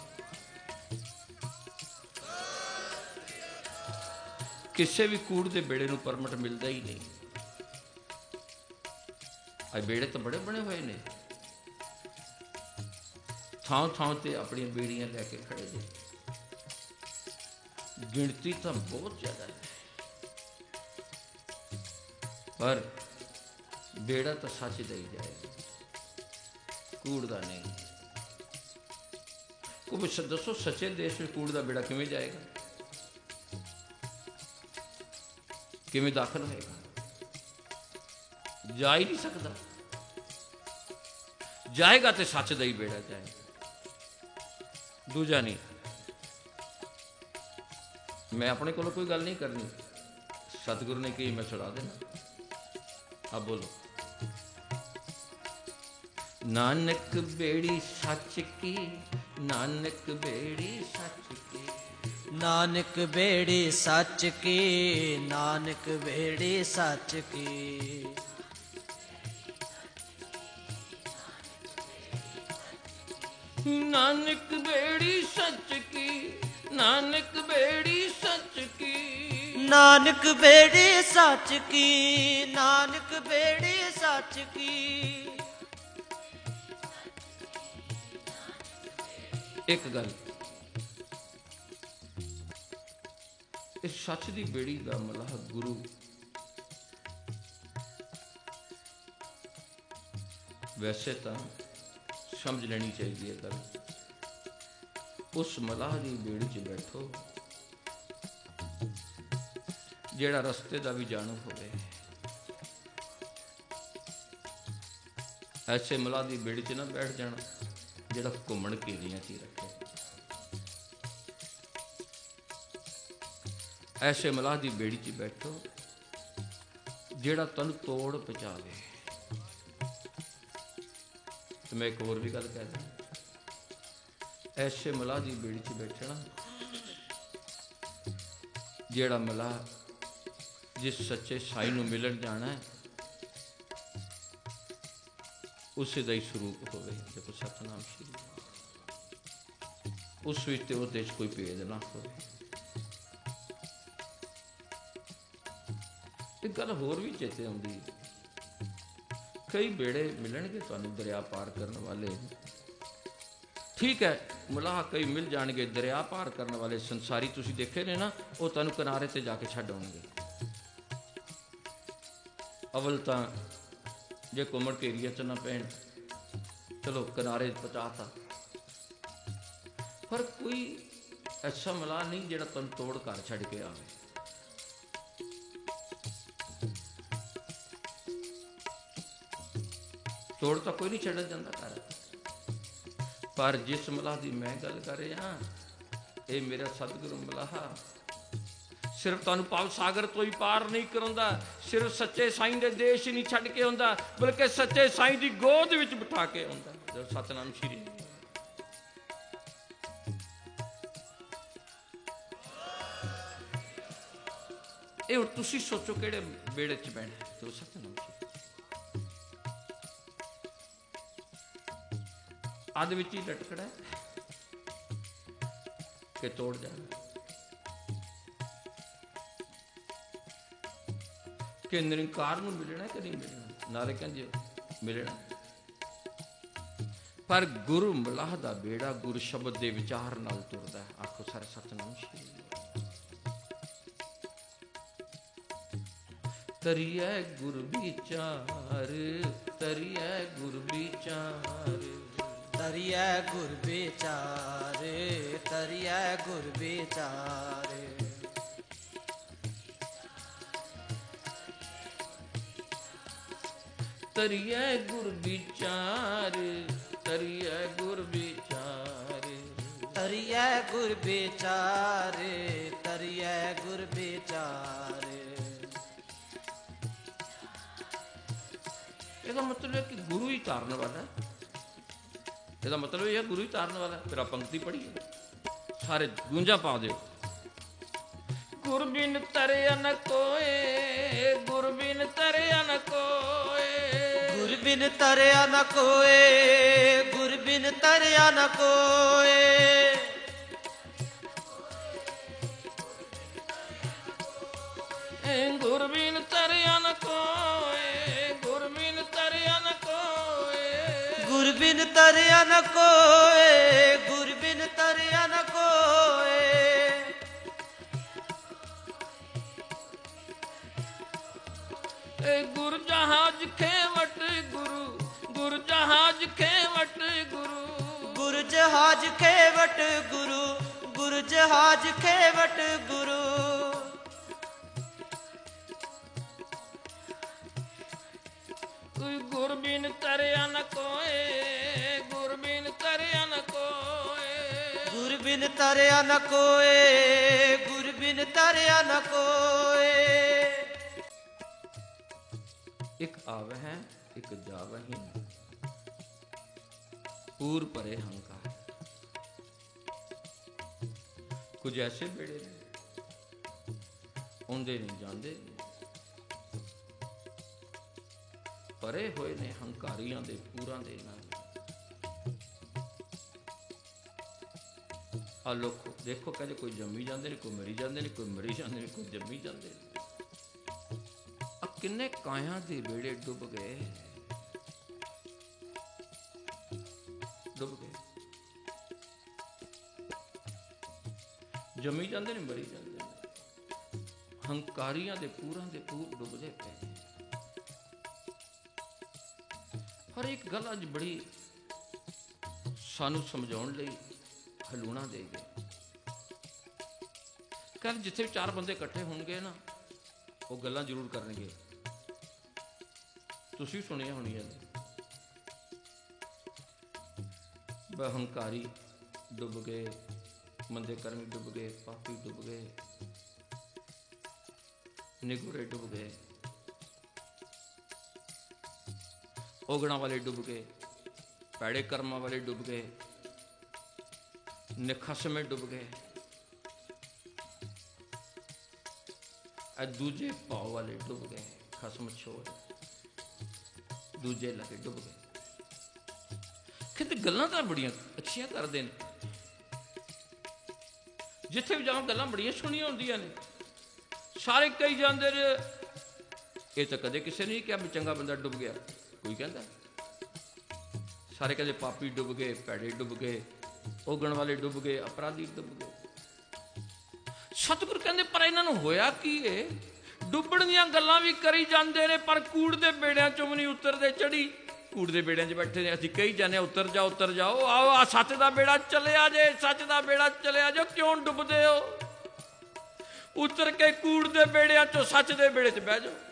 ਕਿਸੇ ਵੀ ਕੂੜ ਦੇ ਬੇੜੇ ਨੂੰ ਪਰਮਿਟ ਮਿਲਦਾ ਹੀ ਨਹੀਂ। ਅੱਜ ਬੇੜੇ ਤਾਂ ਬੜੇ ਬਣੇ ਹੋਏ ਨੇ, ਥਾਂ ਥਾਂ ਤੇ ਆਪਣੀਆਂ ਬੇੜੀਆਂ ਲੈ ਕੇ ਖੜੇ ਨੇ। ਗਿਣਤੀ ਤਾਂ ਬਹੁਤ ਜ਼ਿਆਦਾ ਹੈ, ਪਰ ਬੇੜਾ ਤਾਂ ਸੱਚ ਦਾ ਹੀ ਜਾਏਗਾ, ਕੂੜ ਦਾ ਨਹੀਂ। ਕੋਈ ਦੱਸੋ ਸੱਚੇ ਦੇਸ਼ ਵਿੱਚ ਕੂੜ ਦਾ ਬੇੜਾ ਕਿਵੇਂ ਜਾਏਗਾ, ਕਿਵੇਂ ਦਾਖਲ ਹੋਏਗਾ? ਜਾ ਹੀ ਨਹੀਂ ਸਕਦਾ। ਜਾਏਗਾ ਤੇ ਸੱਚ ਦਾ ਹੀ ਬੇੜਾ ਜਾਏਗਾ, ਦੂਜਾ ਨਹੀਂ। ਮੈਂ ਆਪਣੇ ਕੋਲੋਂ ਕੋਈ ਗੱਲ ਨਹੀਂ ਕਰਨੀ, ਸਤਿਗੁਰੂ ਨੇ ਕਹੀ ਮੈਂ ਸੁਣਾ ਦੇਣਾ। ਆਪ ਬੋਲੋ। ਨਾਨਕ ਬੇੜੀ ਸੱਚ ਕੀ, ਨਾਨਕ ਬੇੜੀ ਸੱਚ ਕੀ, ਨਾਨਕ ਬੇੜੀ ਸੱਚ ਕੀ, ਨਾਨਕ ਬੇੜੀ ਸੱਚ ਕੀ। ਨਾਨਕ ਬੇੜੀ ਸੱਚ ਕੀ, ਨਾਨਕ ਬੇੜੀ ਸੱਚ ਕੀ, ਨਾਨਕ ਬੇੜੀ ਸੱਚ ਕੀ, ਨਾਨਕ ਬੇੜੀ ਸੱਚ ਕੀ। ਇੱਕ ਗੱਲ, ਇਸ ਸੱਚ ਦੀ ਬੇੜੀ ਦਾ ਮਲਾਹ ਗੁਰੂ ਵੈਸੇ ਤਾਂ ਸਮਝ ਲੈਣੀ ਚਾਹੀਦੀ ਹੈ ਗੱਲ। ਉਸ ਮਲਾਹ ਦੀ ਬੇੜੀ 'ਚ ਬੈਠੋ ਜਿਹੜਾ ਰਸਤੇ ਦਾ ਵੀ ਜਾਣੂ ਹੋਵੇ। ਐਸੇ ਮਲਾਹ ਦੀ ਬੇੜੀ 'ਚ ਨਾ ਬੈਠ ਜਾਣਾ ਜਿਹੜਾ ਘੁੰਮਣ ਘੇਰੀਆਂ 'ਚ ਹੀ ਰੱਖੇ। ਐਸੇ ਮਲਾਹ ਦੀ ਬੇੜੀ 'ਚ ਬੈਠੋ ਜਿਹੜਾ ਤੁਹਾਨੂੰ ਤੋੜ ਪਹੁੰਚਾਵੇ। ਤੇ ਮੈਂ ਇੱਕ ਹੋਰ ਵੀ ਗੱਲ ਕਹਿ ਦਾਂ, ਐਸੇ ਮਲਾਹ ਦੀ ਬੇੜੀ 'ਚ ਬੈਠਣਾ ਜਿਹੜਾ ਮਲਾਹ ਜਿਸ ਸੱਚੇ ਸਾਈਂ ਨੂੰ ਮਿਲਣ ਜਾਣਾ ਹੈ, ਉਸੇ ਦਾ ਹੀ ਸਰੂਪ ਹੋਵੇ। ਦੇਖੋ ਸਤਿਨਾਮ ਸ਼੍ਰੀ, ਉਸ ਵਿੱਚ ਤੇ ਉਹਦੇ 'ਚ ਕੋਈ ਭੇਦ ਨਾ ਹੋਵੇ। ਇੱਕ ਗੱਲ ਹੋਰ ਵੀ ਚੇਤੇ ਆਉਂਦੀ ਹੈ, ਕਈ ਬੇੜੇ ਮਿਲਣਗੇ ਤੁਹਾਨੂੰ ਦਰਿਆ ਪਾਰ ਕਰਨ ਵਾਲੇ। ਠੀਕ ਹੈ, ਮਲਾਹ ਕਈ ਮਿਲ ਜਾਣਗੇ ਦਰਿਆ ਪਾਰ ਕਰਨ ਵਾਲੇ ਸੰਸਾਰੀ, ਤੁਸੀਂ ਦੇਖੇ ਨੇ ਨਾ, ਉਹ ਤੁਹਾਨੂੰ ਕਿਨਾਰੇ ਤੇ ਜਾ ਕੇ ਛੱਡ ਆਉਣਗੇ। ਅਵਲ ਤਾਂ ਜੇ ਘੁੰਮਣ ਘੇਰੀਏ 'ਚ ਨਾ ਪੈਣ, ਚਲੋ ਕਿਨਾਰੇ ਪਹੁੰਚਾਤਾ, ਪਰ ਕੋਈ ਐਸਾ ਮਲਾਹ ਨਹੀਂ ਜਿਹੜਾ ਤੁਹਾਨੂੰ ਤੋੜ ਘਰ ਛੱਡ ਕੇ ਆਵੇ। ਤੋੜ ਤਾਂ ਕੋਈ ਨਹੀਂ ਛੱਡਣ ਜਾਂਦਾ ਘਰ, ਪਰ ਜਿਸ ਮਲਾਹ ਦੀ ਮੈਂ ਗੱਲ ਕਰ ਰਿਹਾ, ਇਹ ਮੇਰਾ ਸਤਿਗੁਰੂ ਮਲਾਹ ਸਿਰਫ ਤੁਹਾਨੂੰ ਭਵ ਸਾਗਰ ਤੋਂ ਹੀ ਪਾਰ ਨਹੀਂ ਕਰਾਉਂਦਾ, ਸਿਰਫ ਸੱਚੇ ਸਾਈਂ ਦੇ ਦੇਸ਼ ਹੀ ਨਹੀਂ ਛੱਡ ਕੇ ਆਉਂਦਾ, ਬਲਕਿ ਸੱਚੇ ਸਾਈਂ ਦੀ ਗੋਦ ਵਿੱਚ ਬਿਠਾ ਕੇ ਆਉਂਦਾ। ਜੋ ਸਤਿਨਾਮ ਸ਼੍ਰੀ। ਇਹ ਹੁਣ ਤੁਸੀਂ ਸੋਚੋ ਕਿਹੜੇ ਬੇੜੇ 'ਚ ਬੈਠੇ। ਜੋ ਸਤਿਨਾਮ ਸ਼੍ਰੀ ਅੱਧ ਵਿੱਚ ਹੀ ਲਟਕੜਾ ਕਿ ਤੋੜ ਜਾਣਾ, ਕਿ ਨਿਰੰਕਾਰ ਨੂੰ ਮਿਲਣਾ ਕਿ ਨਹੀਂ ਮਿਲਣਾ। ਨਾਲੇ ਕਹਿੰਦੇ ਮਿਲਣਾ, ਪਰ ਗੁਰੂ ਮਲਾਹ ਦਾ ਬੇੜਾ ਗੁਰੂ ਸ਼ਬਦ ਦੇ ਵਿਚਾਰ ਨਾਲ ਤੁਰਦਾ। ਆਖੋ ਸਾਰੇ ਸਤਿਨਾਮ ਸ਼੍ਰੀ। ਤਰੀਐ ਗੁਰ ਵਿਚਾਰ, ਤਰੀਐ ਗੁਰ ਵਿਚਾਰ, ਤਰੀਐ ਗੁਰ ਵਿਚਾਰ, ਤਰੀਐ ਗੁਰ ਵਿਚਾਰ। ਤਰੀਐ ਗੁਰ ਵਿਚਾਰ, ਤਰੀਐ ਗੁਰ ਵਿਚਾਰ, ਤਰੀਐ ਗੁਰ ਵਿਚਾਰ, ਤਰੀਐ ਗੁਰ ਵਿਚਾਰ। ਇਹਦਾ ਮਤਲਬ ਹੈ ਕਿ ਗੁਰੂ ਹੀ ਤਾਰਨ ਵਾਲਾ ਹੈ। ਇਹਦਾ ਮਤਲਬ ਇਹ ਹੈ ਗੁਰੂ ਹੀ ਤਾਰਨ ਵਾਲਾ। ਫਿਰ ਆ ਪੰਕਤੀ ਪੜ੍ਹੀਏ, ਸਾਰੇ ਗੂੰਜਾਂ ਪਾ ਦਿਓ। ਗੁਰ ਬਿਨ ਤਰਿਆ ਨ ਕੋਏ, ਗੁਰ ਬਿਨ ਤਰਿਆ ਨ ਕੋਏ, ਗੁਰ ਬਿਨ ਤਰਿਆ ਨ ਕੋਏ, ਗੁਰ ਬਿਨ ਤਰਿਆ ਨ ਕੋਏ। ਗੁਰ ਬਿਨ ਤਰਿਆ ਨ ਕੋਏ, ਗੁਰ ਬਿਨ ਤਰਿਆ ਨ ਕੋਏ, ਗੁਰ ਬਿਨ ਤਰਿਆ ਨ ਕੋਏ, ਗੁਰ ਬਿਨ ਤਰਿਆ ਨ ਕੋਏ। ਏ ਗੁਰ ਜਹਾਜ ਖੇਵਟ ਗੁਰੂ, ਗੁਰ ਜਹਾਜ ਖੇਵਟ ਗੁਰੂ। ਗੁਰ ਜਹਾਜ ਖੇਵਟ ਗੁਰੂ, ਗੁਰ ਜਹਾਜ ਖੇਵਟ ਗੁਰੂ। ਗੁਰ ਬਿਨ ਤਰਿਆ ਨ ਕੋਏ, ਗੁਰ ਬਿਨ ਤਰਿਆ ਨ ਕੋਏ। ਗੁਰ ਬਿਨ ਤਰਿਆ ਨ ਕੋਏ, ਗੁਰ ਬਿਨ ਤਰਿਆ ਨ ਕੋਏ। ਇੱਕ ਆਵਹਿ ਇੱਕ ਜਾਵਹਿ, ਪੂਰ ਭਰੇ ਹੰਕਾਰ। ਕੁਝ ਐਸੇ ਬੇੜੇ ਨੇ ਆਉਂਦੇ ਨਹੀਂ ਜਾਂਦੇ, ਭਰੇ ਹੋਏ ਨੇ ਹੰਕਾਰੀਆਂ ਦੇ ਪੂਰਾਂ ਦੇ ਨਾਲ। ਆ ਲੋਕ ਦੇਖੋ, ਕਹਿੰਦੇ ਕੋਈ ਜੰਮੀ ਜਾਂਦੇ ਨੇ, ਕੋਈ ਮਰੀ ਜਾਂਦੇ ਨੇ, ਕੋਈ ਮਰੀ ਜਾਂਦੇ ਨੇ, ਕੋਈ ਜੰਮੀ ਜਾਂਦੇ ਨੇ। ਆ ਕਿੰਨੇ ਕਾਇਆਂ ਦੇ ਬੇੜੇ ਡੁੱਬ ਗਏ, ਡੁੱਬ ਗਏ। ਜੰਮੀ ਜਾਂਦੇ ਨੇ, ਮਰੀ ਜਾਂਦੇ ਨੇ। ਹੰਕਾਰੀਆਂ ਦੇ ਪੂਰਾਂ ਦੇ ਪੂਰ ਡੁੱਬਦੇ ਪਏ। ਪਰ ਇੱਕ ਗੱਲ ਅੱਜ ਬੜੀ ਸਾਨੂੰ ਸਮਝਾਉਣ ਲਈ ਹਲੂਣਾ ਦੇ ਗਏ। ਕੱਲ ਜਿੱਥੇ ਚਾਰ ਬੰਦੇ ਇਕੱਠੇ ਹੋਣਗੇ ਨਾ, ਉਹ ਗੱਲਾਂ ਜ਼ਰੂਰ ਕਰਨਗੇ। ਤੁਸੀਂ ਸੁਣਿਆ ਹੋਣੀਆਂ ਨੇ, ਹੰਕਾਰੀ ਡੁੱਬ ਗਏ, ਮੰਦੇ ਕਰਮੀ ਡੁੱਬ ਗਏ, ਪਾਪੀ ਡੁੱਬ ਗਏ, ਨਿਗੁਰੇ ਡੁੱਬ ਗਏ, ਔਗਣਾ ਵਾਲੇ ਡੁੱਬ ਗਏ, ਭੈੜੇ ਕਰਮਾਂ ਵਾਲੇ ਡੁੱਬ ਗਏ, ਨਿਖਸਮੇ ਡੁੱਬ ਗਏ, ਦੂਜੇ ਭਾਵ ਵਾਲੇ ਡੁੱਬ ਗਏ, ਖਸਮ ਛੋੜ ਦੂਜੇ ਲਗੇ ਡੁੱਬ ਗਏ। ਕਿਤੇ ਗੱਲਾਂ ਤਾਂ ਬੜੀਆਂ ਅੱਛੀਆਂ ਕਰਦੇ ਨੇ, ਜਿੱਥੇ ਵੀ ਜਾਓ ਗੱਲਾਂ ਬੜੀਆਂ ਸੋਹਣੀਆਂ ਹੁੰਦੀਆਂ ਨੇ। ਸਾਰੇ ਕਹੀ ਜਾਂਦੇ ਨੇ, ਇਹ ਤਾਂ ਕਦੇ ਕਿਸੇ ਨੇ ਨਹੀਂ ਕਿਹਾ ਵੀ ਚੰਗਾ ਬੰਦਾ ਡੁੱਬ ਗਿਆ। ਕੋਈ ਕਹਿੰਦਾ? ਸਾਰੇ ਕਹਿੰਦੇ ਪਾਪੀ ਡੁੱਬ ਗਏ, ਭੈੜੇ ਡੁੱਬ ਗਏ, ਔਗਣ ਵਾਲੇ ਡੁੱਬ ਗਏ, ਅਪਰਾਧੀ ਡੁੱਬ ਗਏ। ਸਤਿਗੁਰ ਕਹਿੰਦੇ ਪਰ ਇਹਨਾਂ ਨੂੰ ਹੋਇਆ ਕੀ ਏ? ਡੁੱਬਣ ਦੀਆਂ ਗੱਲਾਂ ਵੀ ਕਰੀ ਜਾਂਦੇ ਨੇ, ਪਰ ਕੂੜ ਦੇ ਬੇੜਿਆਂ ਚੋਂ ਵੀ ਨਹੀਂ ਉਤਰਦੇ। ਚੜੀ ਕੂੜ ਦੇ ਬੇੜਿਆਂ 'ਚ ਬੈਠੇ ਨੇ, ਅਸੀਂ ਕਹੀ ਜਾਂਦੇ ਹਾਂ ਉਤਰ ਜਾਓ, ਉਤਰ ਜਾਓ, ਆਓ ਆ ਸੱਚ ਦਾ ਬੇੜਾ ਚੱਲਿਆ ਜੇ, ਸੱਚ ਦਾ ਬੇੜਾ ਚੱਲਿਆ ਜੇ। ਕਿਉਂ ਡੁੱਬਦੇ ਹੋ? ਉਤਰ ਕੇ ਕੂੜ ਦੇ ਬੇੜਿਆਂ ਚੋਂ ਸੱਚ ਦੇ ਬੇੜੇ 'ਚ ਬਹਿ ਜਾਓ।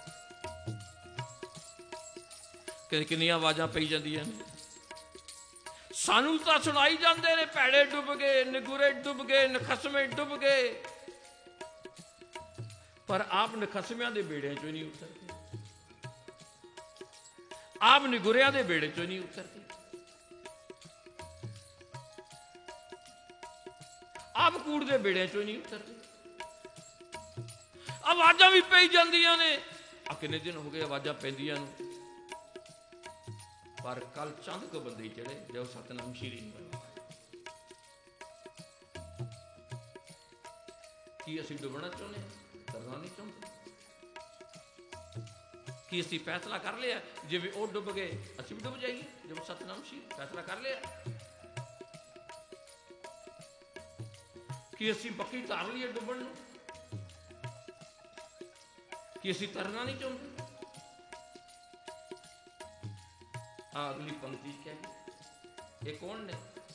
ਕਿ ਕਿੰਨੀਆਂ ਆਵਾਜ਼ਾਂ ਪਈ ਜਾਂਦੀਆਂ ਨੇ, ਸਾਨੂੰ ਤਾਂ ਸੁਣਾਈ ਜਾਂਦੇ ਨੇ, ਭੈੜੇ ਡੁੱਬ ਗਏ, ਨਿਗੁਰੇ ਡੁੱਬ ਗਏ, ਨਖਸਮੇ ਡੁੱਬ ਗਏ, ਪਰ ਆਪ ਨਖਸਮਿਆਂ ਦੇ ਬੇੜਿਆਂ ਚੋਂ ਨਹੀਂ ਉਤਰਦੇ, ਆਪ ਨਿਗੁਰਿਆਂ ਦੇ ਬੇੜੇ ਚੋਂ ਨਹੀਂ ਉਤਰਦੇ, ਆਪ ਕੂੜ ਦੇ ਬੇੜਿਆਂ ਚੋਂ ਨਹੀਂ ਉਤਰਦੇ। ਆਵਾਜ਼ਾਂ ਵੀ ਪਈ ਜਾਂਦੀਆਂ ਨੇ। ਆ ਕਿੰਨੇ ਦਿਨ ਹੋ ਗਏ ਆਵਾਜ਼ਾਂ ਪੈਂਦੀਆਂ ਨੂੰ, ਪਰ ਕੱਲ ਚੰਦ ਕੋ ਬੰਦੇ ਚੜੇ ਜੋ ਸਤਨਾਮ ਸ਼੍ਰੀ ਨੂੰ। ਕੀ ਅਸੀਂ ਡੁੱਬਣਾ ਚਾਹੁੰਦੇ ਹਾਂ? ਕਰਨਾ ਨਹੀਂ ਚਾਹੁੰਦੇ। ਕੀ ਅਸੀਂ ਫੈਸਲਾ ਕਰ ਲਿਆ ਜਿਵੇਂ ਉਹ ਡੁੱਬ ਗਏ ਅਸੀਂ ਵੀ ਡੁੱਬ ਜਾਈਏ? ਜਿਵੇਂ ਸਤਨਾਮ ਸ਼੍ਰੀ ਫੈਸਲਾ ਕਰ ਲਿਆ ਕਿ ਅਸੀਂ ਪੱਕੀ ਧਾਰ ਲਈਏ ਡੁੱਬਣ ਨੂੰ? ਕਿ ਅਸੀਂ ਤਰਨਾ ਨਹੀਂ ਚਾਹੁੰਦੇ? ਆ ਅਗਲੀ ਪੰਕਤੀ ਕਹੀ, ਇਹ ਕੌਣ ਨੇ?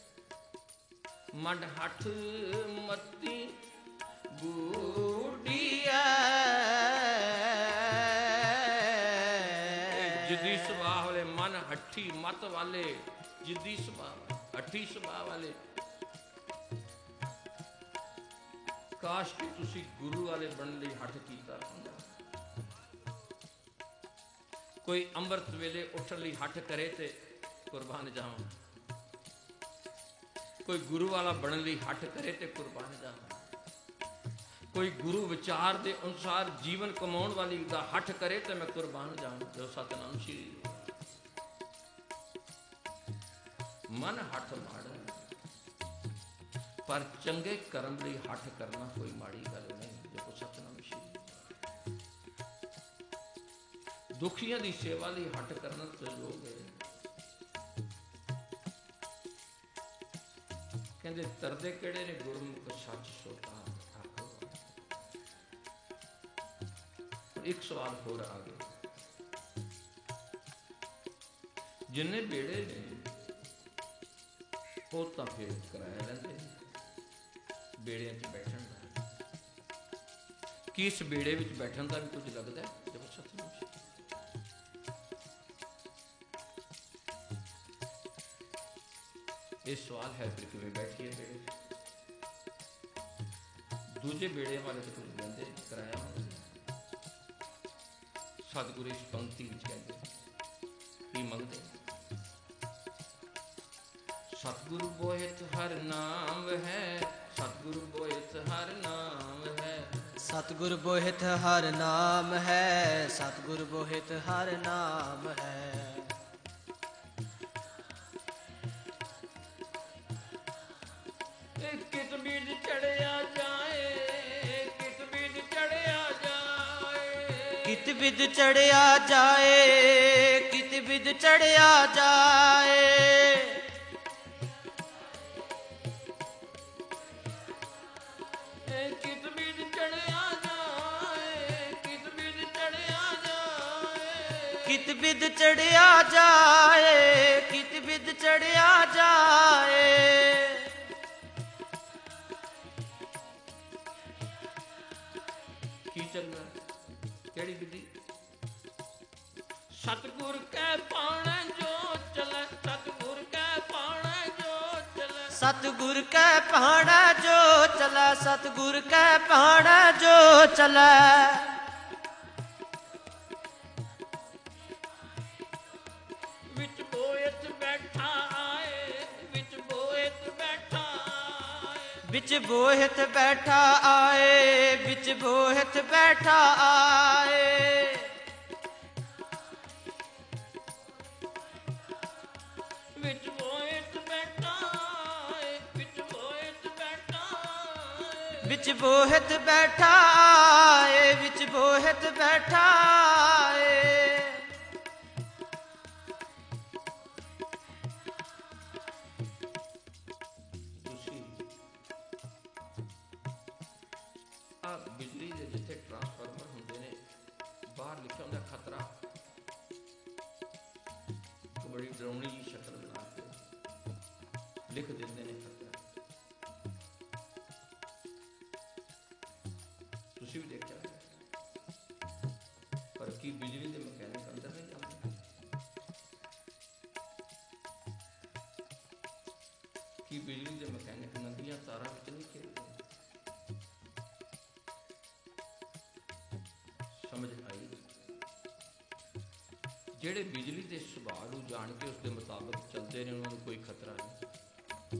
ਮੰਡ ਹੱਠ ਮਤੀ ਗੂੜੀਐ, ਜਿੱਦੀ ਸੁਭਾਅ ਵਾਲੇ, ਮਨ ਹੱਠੀ ਮਤ ਵਾਲੇ, ਜਿੱਦੀ ਸੁਭਾਅ, ਹੱਠੀ ਸੁਭਾਅ ਵਾਲੇ। ਕਾਸ਼ ਕਿ ਤੁਸੀਂ ਗੁਰੂ ਵਾਲੇ ਬਣਨ ਲਈ ਹੱਠ ਕੀਤਾ ਹੁੰਦਾ। ਕੋਈ ਅੰਮ੍ਰਿਤ ਵੇਲੇ ਉੱਠਣ ਲਈ ਹੱਠ ਕਰੇ ਤੇ ਕੁਰਬਾਨ ਜਾਵਾਂ, ਕੋਈ ਗੁਰੂ ਵਾਲਾ ਬਣਨ ਲਈ ਹੱਠ ਕਰੇ ਤੇ ਕੁਰਬਾਨ ਜਾਵਾਂ, ਕੋਈ ਗੁਰੂ ਵਿਚਾਰ ਦੇ ਅਨੁਸਾਰ ਜੀਵਨ ਕਮਾਉਣ ਵਾਲੀ ਦਾ ਹੱਠ ਕਰੇ ਤੇ ਮੈਂ ਕੁਰਬਾਨ ਜਾਵਾਂ। ਜੋ ਸਤਨਾਮ ਸ਼੍ਰੀ ਮਨ ਹੱਠ ਮਾੜਾ, ਪਰ ਚੰਗੇ ਕਰਮ ਲਈ ਹੱਠ ਕਰਨਾ ਕੋਈ ਮਾੜੀ ਗੱਲ ਨਹੀਂ। ਦੇਖੋ ਸਤਨਾਮ ਸ਼੍ਰੀ ਦੁਖੀਆਂ ਦੀ ਸੇਵਾ ਲਈ ਹੱਠ ਕਰਨਾ ਸਹਿਯੋਗ ਹੈ। ਕਹਿੰਦੇ ਤਰਦੇ ਕਿਹੜੇ ਨੇ? ਗੁਰਮੁਖ ਸੱਚ ਸੋਤਾ ਆਖੋ। ਇੱਕ ਸਵਾਲ ਹੋਰ ਆ ਗਿਆ, ਜਿੰਨੇ ਬੇੜੇ ਨੇ ਉਹ ਤਾਂ ਫਿਰ ਕਿਰਾਇਆ ਲੈਂਦੇ ਬੇੜਿਆਂ 'ਚ ਬੈਠਣ ਦਾ। ਕੀ ਇਸ ਬੇੜੇ ਵਿੱਚ ਬੈਠਣ ਦਾ ਵੀ ਕੁਝ ਲੱਗਦਾ ਹੈ? ਜਦੋਂ ਸਤਿਨਾਮ ਇਹ ਸਵਾਲ ਹੈ ਫਿਰ ਕਿਵੇਂ ਬੈਠੀਏ ਬੇੜੇ 'ਚ? ਦੂਜੇ ਬੇੜਿਆਂ ਵਾਲੇ ਤਾਂ ਕੁਝ ਲੈਂਦੇ ਕਿਰਾਇਆ ਮੰਗਦੇ। ਸਤਿਗੁਰੂ ਇਸ ਪੰਕਤੀ ਵਿੱਚ ਕਹਿੰਦੇ ਕੀ ਮੰਗਦੇ? ਸਤਿਗੁਰੂ ਬੋਹਿਤ ਹਰ ਨਾਮ ਹੈ, ਸਤਿਗੁਰੂ ਬੋਹਿਤ ਹਰ ਨਾਮ ਹੈ, ਸਤਿਗੁਰ ਬੋਹਿਤ ਹਰ ਨਾਮ ਹੈ, ਸਤਿਗੁਰ ਬੋਹਿਤ ਹਰ ਨਾਮ ਹੈ। ਕਿਤ ਬੀਜ ਚੜਿਆ ਜਾਏ, ਕਿਤ ਬੀਜ ਚੜਿਆ ਜਾਏ, ਕਿਤ ਬਿਦ ਚੜਿਆ ਜਾਏ, ਕਿਤ ਬਿਦ ਚੜਿਆ ਜਾਏ। ਕਿਤ ਬੀਜ ਚੜਿਆ ਜਾਏ, ਕਿਤ ਬੀਜ ਚੜਿਆ ਜਾਏ, ਕਿਤ ਬਿਦ ਚੜਿਆ ਜਾਏ, ਕਿਤ ਬਿਦ ਚੜਿਆ ਜਾਏ। ਕੀ ਚੱਲਣਾ? ਕਿਹੜੀ ਵਿਧੀ? ਸਤਿਗੁਰ ਕੈ ਪਾਣੈ ਜੋ ਚਲੈ, ਸਤਿਗੁਰ ਕੈ ਪਾਣੈ ਜੋ ਚਲੈ, ਸਤਿਗੁਰ ਕੈ ਭਾਣਾ ਜੋ ਚਲੈ, ਸਤਿਗੁਰ ਕੈ ਭਾਣਾ ਜੋ ਚਲੈ। ਵਿੱਚ ਬੋਇਤ ਬੈਠਾ ਆਏ, ਵਿੱਚ ਬੋਇਤ ਬੈਠਾ ਆਏ, ਵਿੱਚ ਬੋਹਿਤ ਬੈਠਾ ਆਏ, ਵਿੱਚ ਬੋਹਿਤ ਬੈਠਾ ਆਏ। ਵਿੱਚ ਬੋਇਤ ਬੈਠਾ ਆਏ, ਵਿੱਚ ਬੋਇਤ ਬੈਠਾ ਆਏ, ਵਿੱਚ ਬੋਹਿਤ ਬੈਠਾ ਆਏ, ਵਿੱਚ ਬੋਹਿਤ ਬੈਠਾ ਆਏ। ਤੁਸੀਂ ਆ ਬਿਜਲੀ ਦੇ ਜਿੱਥੇ ਟਰਾਂਸਫਾਰਮਰ ਹੁੰਦੇ ਨੇ ਬਾਹਰ ਲਿਖਿਆ ਹੁੰਦਾ ਖਤਰਾ, ਬੜੀ ਡਰਾਉਣੀ ਜਿਹੀ ਸ਼ਕਲ ਬਣਾ ਕੇ ਲਿਖ ਦਿੰਦੇ ਨੇ ਖਤਰਾ। ਤੁਸੀਂ ਵੀ ਦੇਖਿਆ, ਪਰ ਕੀ ਬਿਜਲੀ ਦੇ ਮਕੈਨਿਕ ਅੰਦਰ ਨਹੀਂ ਜਾਂਦੇ? ਕੀ ਬਿਜਲੀ ਦੇ ਮਕੈਨਿਕ ਨੰਗੀਆਂ ਤਾਰਾਂ ਵਿੱਚ ਨਹੀਂ ਖੇਡਦੇ? ਸਮਝ ਆਈ? ਜਿਹੜੇ ਬਿਜਲੀ ਦੇ ਸੁਭਾਅ ਨੂੰ ਜਾਣ ਕੇ ਉਸ ਦੇ ਮੁਤਾਬਕ ਚੱਲਦੇ ਨੇ ਉਹਨਾਂ ਨੂੰ ਕੋਈ ਖਤਰਾ ਨਹੀਂ।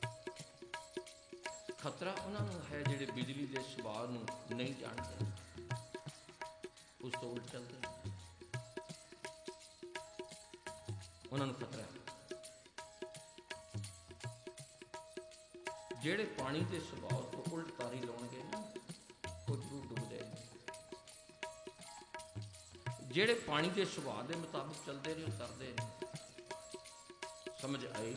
ਖਤਰਾ ਉਹਨਾਂ ਨੂੰ ਹੈ ਜਿਹੜੇ ਬਿਜਲੀ ਦੇ ਸੁਭਾਅ ਨੂੰ ਨਹੀਂ ਜਾਣਦੇ, ਉਸ ਤੋਂ ਉਲਟ ਚੱਲਦੇ ਨੇ, ਉਹਨਾਂ ਨੂੰ ਖਤਰਾ ਹੈ। ਜਿਹੜੇ ਪਾਣੀ ਦੇ ਸੁਭਾਅ ਤੋਂ ਉਲਟ ਤਾਰੀ ਲਾਉਣਗੇ ਨਾ ਉਹ ਜ਼ਰੂਰ ਡੁੱਬਦੇ ਨੇ। ਜਿਹੜੇ ਪਾਣੀ ਦੇ ਸੁਭਾਅ ਦੇ ਮੁਤਾਬਕ ਚੱਲਦੇ ਨੇ ਉਹ ਤਰਦੇ ਨੇ। ਸਮਝ ਆਈ?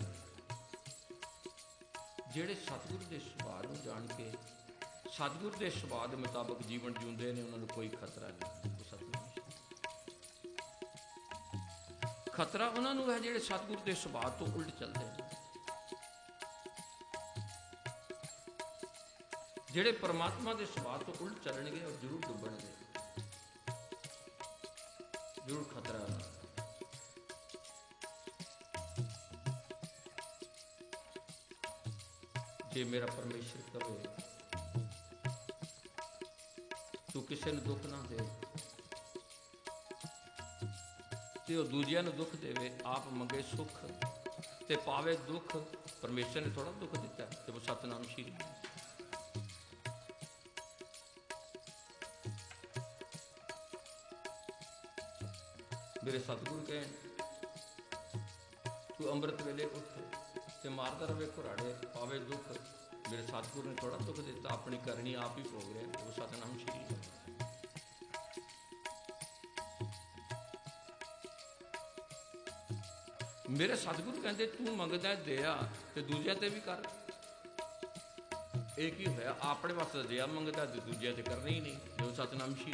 ਜਿਹੜੇ ਸਤਿਗੁਰੂ ਦੇ ਸੁਭਾਅ ਨੂੰ ਜਾਣ ਕੇ ਸਤਿਗੁਰੂ ਦੇ ਸੁਭਾਅ ਦੇ ਮੁਤਾਬਕ ਜੀਵਨ ਜਿਉਂਦੇ ਨੇ ਉਹਨਾਂ ਨੂੰ ਕੋਈ ਖਤਰਾ ਨਹੀਂ। ਉਹ ਸਤਿਗੁਰੂ ਖਤਰਾ ਉਹਨਾਂ ਨੂੰ ਹੈ ਜਿਹੜੇ ਸਤਿਗੁਰੂ ਦੇ ਸੁਭਾਅ ਤੋਂ ਉਲਟ ਚੱਲਦੇ ਨੇ। ਜਿਹੜੇ ਪਰਮਾਤਮਾ ਦੇ ਸੁਭਾਅ ਤੋਂ ਉਲਟ ਚੱਲਣਗੇ ਉਹ ਜ਼ਰੂਰ ਡੁੱਬਣਗੇ, ਜ਼ਰੂਰ ਖਤਰਾ। ਜੇ ਮੇਰਾ ਪਰਮੇਸ਼ਰ ਕਵੇ ਤੂੰ ਕਿਸੇ ਨੂੰ ਦੁੱਖ ਨਾ ਦੇ ਤੇ ਉਹ ਦੂਜਿਆਂ ਨੂੰ ਦੁੱਖ ਦੇਵੇ, ਆਪ ਮੰਗੇ ਸੁੱਖ ਤੇ ਪਾਵੇ ਦੁੱਖ। ਪਰਮੇਸ਼ਰ ਨੇ ਥੋੜਾ ਦੁੱਖ ਦਿੱਤਾ ਤੇ ਉਹ ਸਤਨਾਮ ਸ਼੍ਰੀ। ਮੇਰੇ ਸਤਿਗੁਰੂ ਕਹਿਣ ਤੂੰ ਅੰਮ੍ਰਿਤ ਵੇਲੇ ਉੱਠ ਤੇ ਮਾਰਦਾ ਰਵੇ ਘੁਰਾੜੇ, ਪਾਵੇ ਦੁੱਖ। ਮੇਰੇ ਸਤਿਗੁਰੂ ਨੇ ਥੋੜਾ ਦੁੱਖ ਦਿੱਤਾ, ਆਪਣੀ ਕਰਨੀ ਆਪ ਹੀ ਭੋਗ ਰਿਹਾ। ਉਹ ਸਤਨਾਮ ਸ਼੍ਰੀ। ਮੇਰੇ ਸਤਿਗੁਰੂ ਕਹਿੰਦੇ ਤੂੰ ਮੰਗਦਾ ਦਇਆ ਤੇ ਦੂਜਿਆਂ ਤੇ ਵੀ ਕਰ। ਇਹ ਕੀ ਹੋਇਆ? ਆਪਣੇ ਵਾਸਤੇ ਦਿਆ ਮੰਗਦਾ ਤੇ ਦੂਜਿਆਂ ਤੇ ਕਰਨਾ ਹੀ ਨਹੀਂ। ਜੋ ਸਤਨਾਮ ਸ਼੍ਰੀ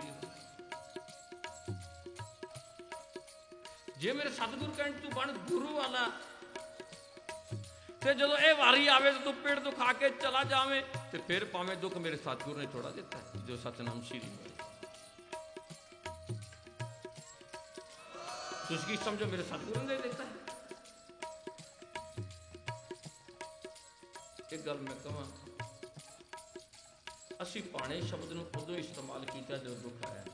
ਜੇ ਮੇਰੇ ਸਤਿਗੁਰੂ ਕਹਿਣ ਤੂੰ ਬਣ ਗੁਰੂ ਵਾਲਾ, ਤੇ ਜਦੋਂ ਇਹ ਵਾਰੀ ਆਵੇ ਤੇ ਤੂੰ ਪੇੜ ਤੋਂ ਖਾ ਕੇ ਚਲਾ ਜਾਵੇਂ ਤੇ ਫਿਰ ਭਾਵੇਂ ਦੁੱਖ ਮੇਰੇ ਸਤਿਗੁਰੂ ਨੇ ਥੋੜਾ ਦਿੱਤਾ। ਜੋ ਸਤਨਾਮ ਸ਼੍ਰੀ ਤੁਸੀਂ ਕੀ ਸਮਝੋ ਮੇਰੇ ਸਤਿਗੁਰੂ ਨੇ ਦਿੱਤਾ? ਇੱਕ ਗੱਲ ਮੈਂ ਕਹਾਂ, ਅਸੀਂ ਪਾਣੇ ਸ਼ਬਦ ਨੂੰ ਉਦੋਂ ਇਸਤੇਮਾਲ ਕੀਤਾ ਜਦੋਂ ਦੁੱਖ ਆਇਆ।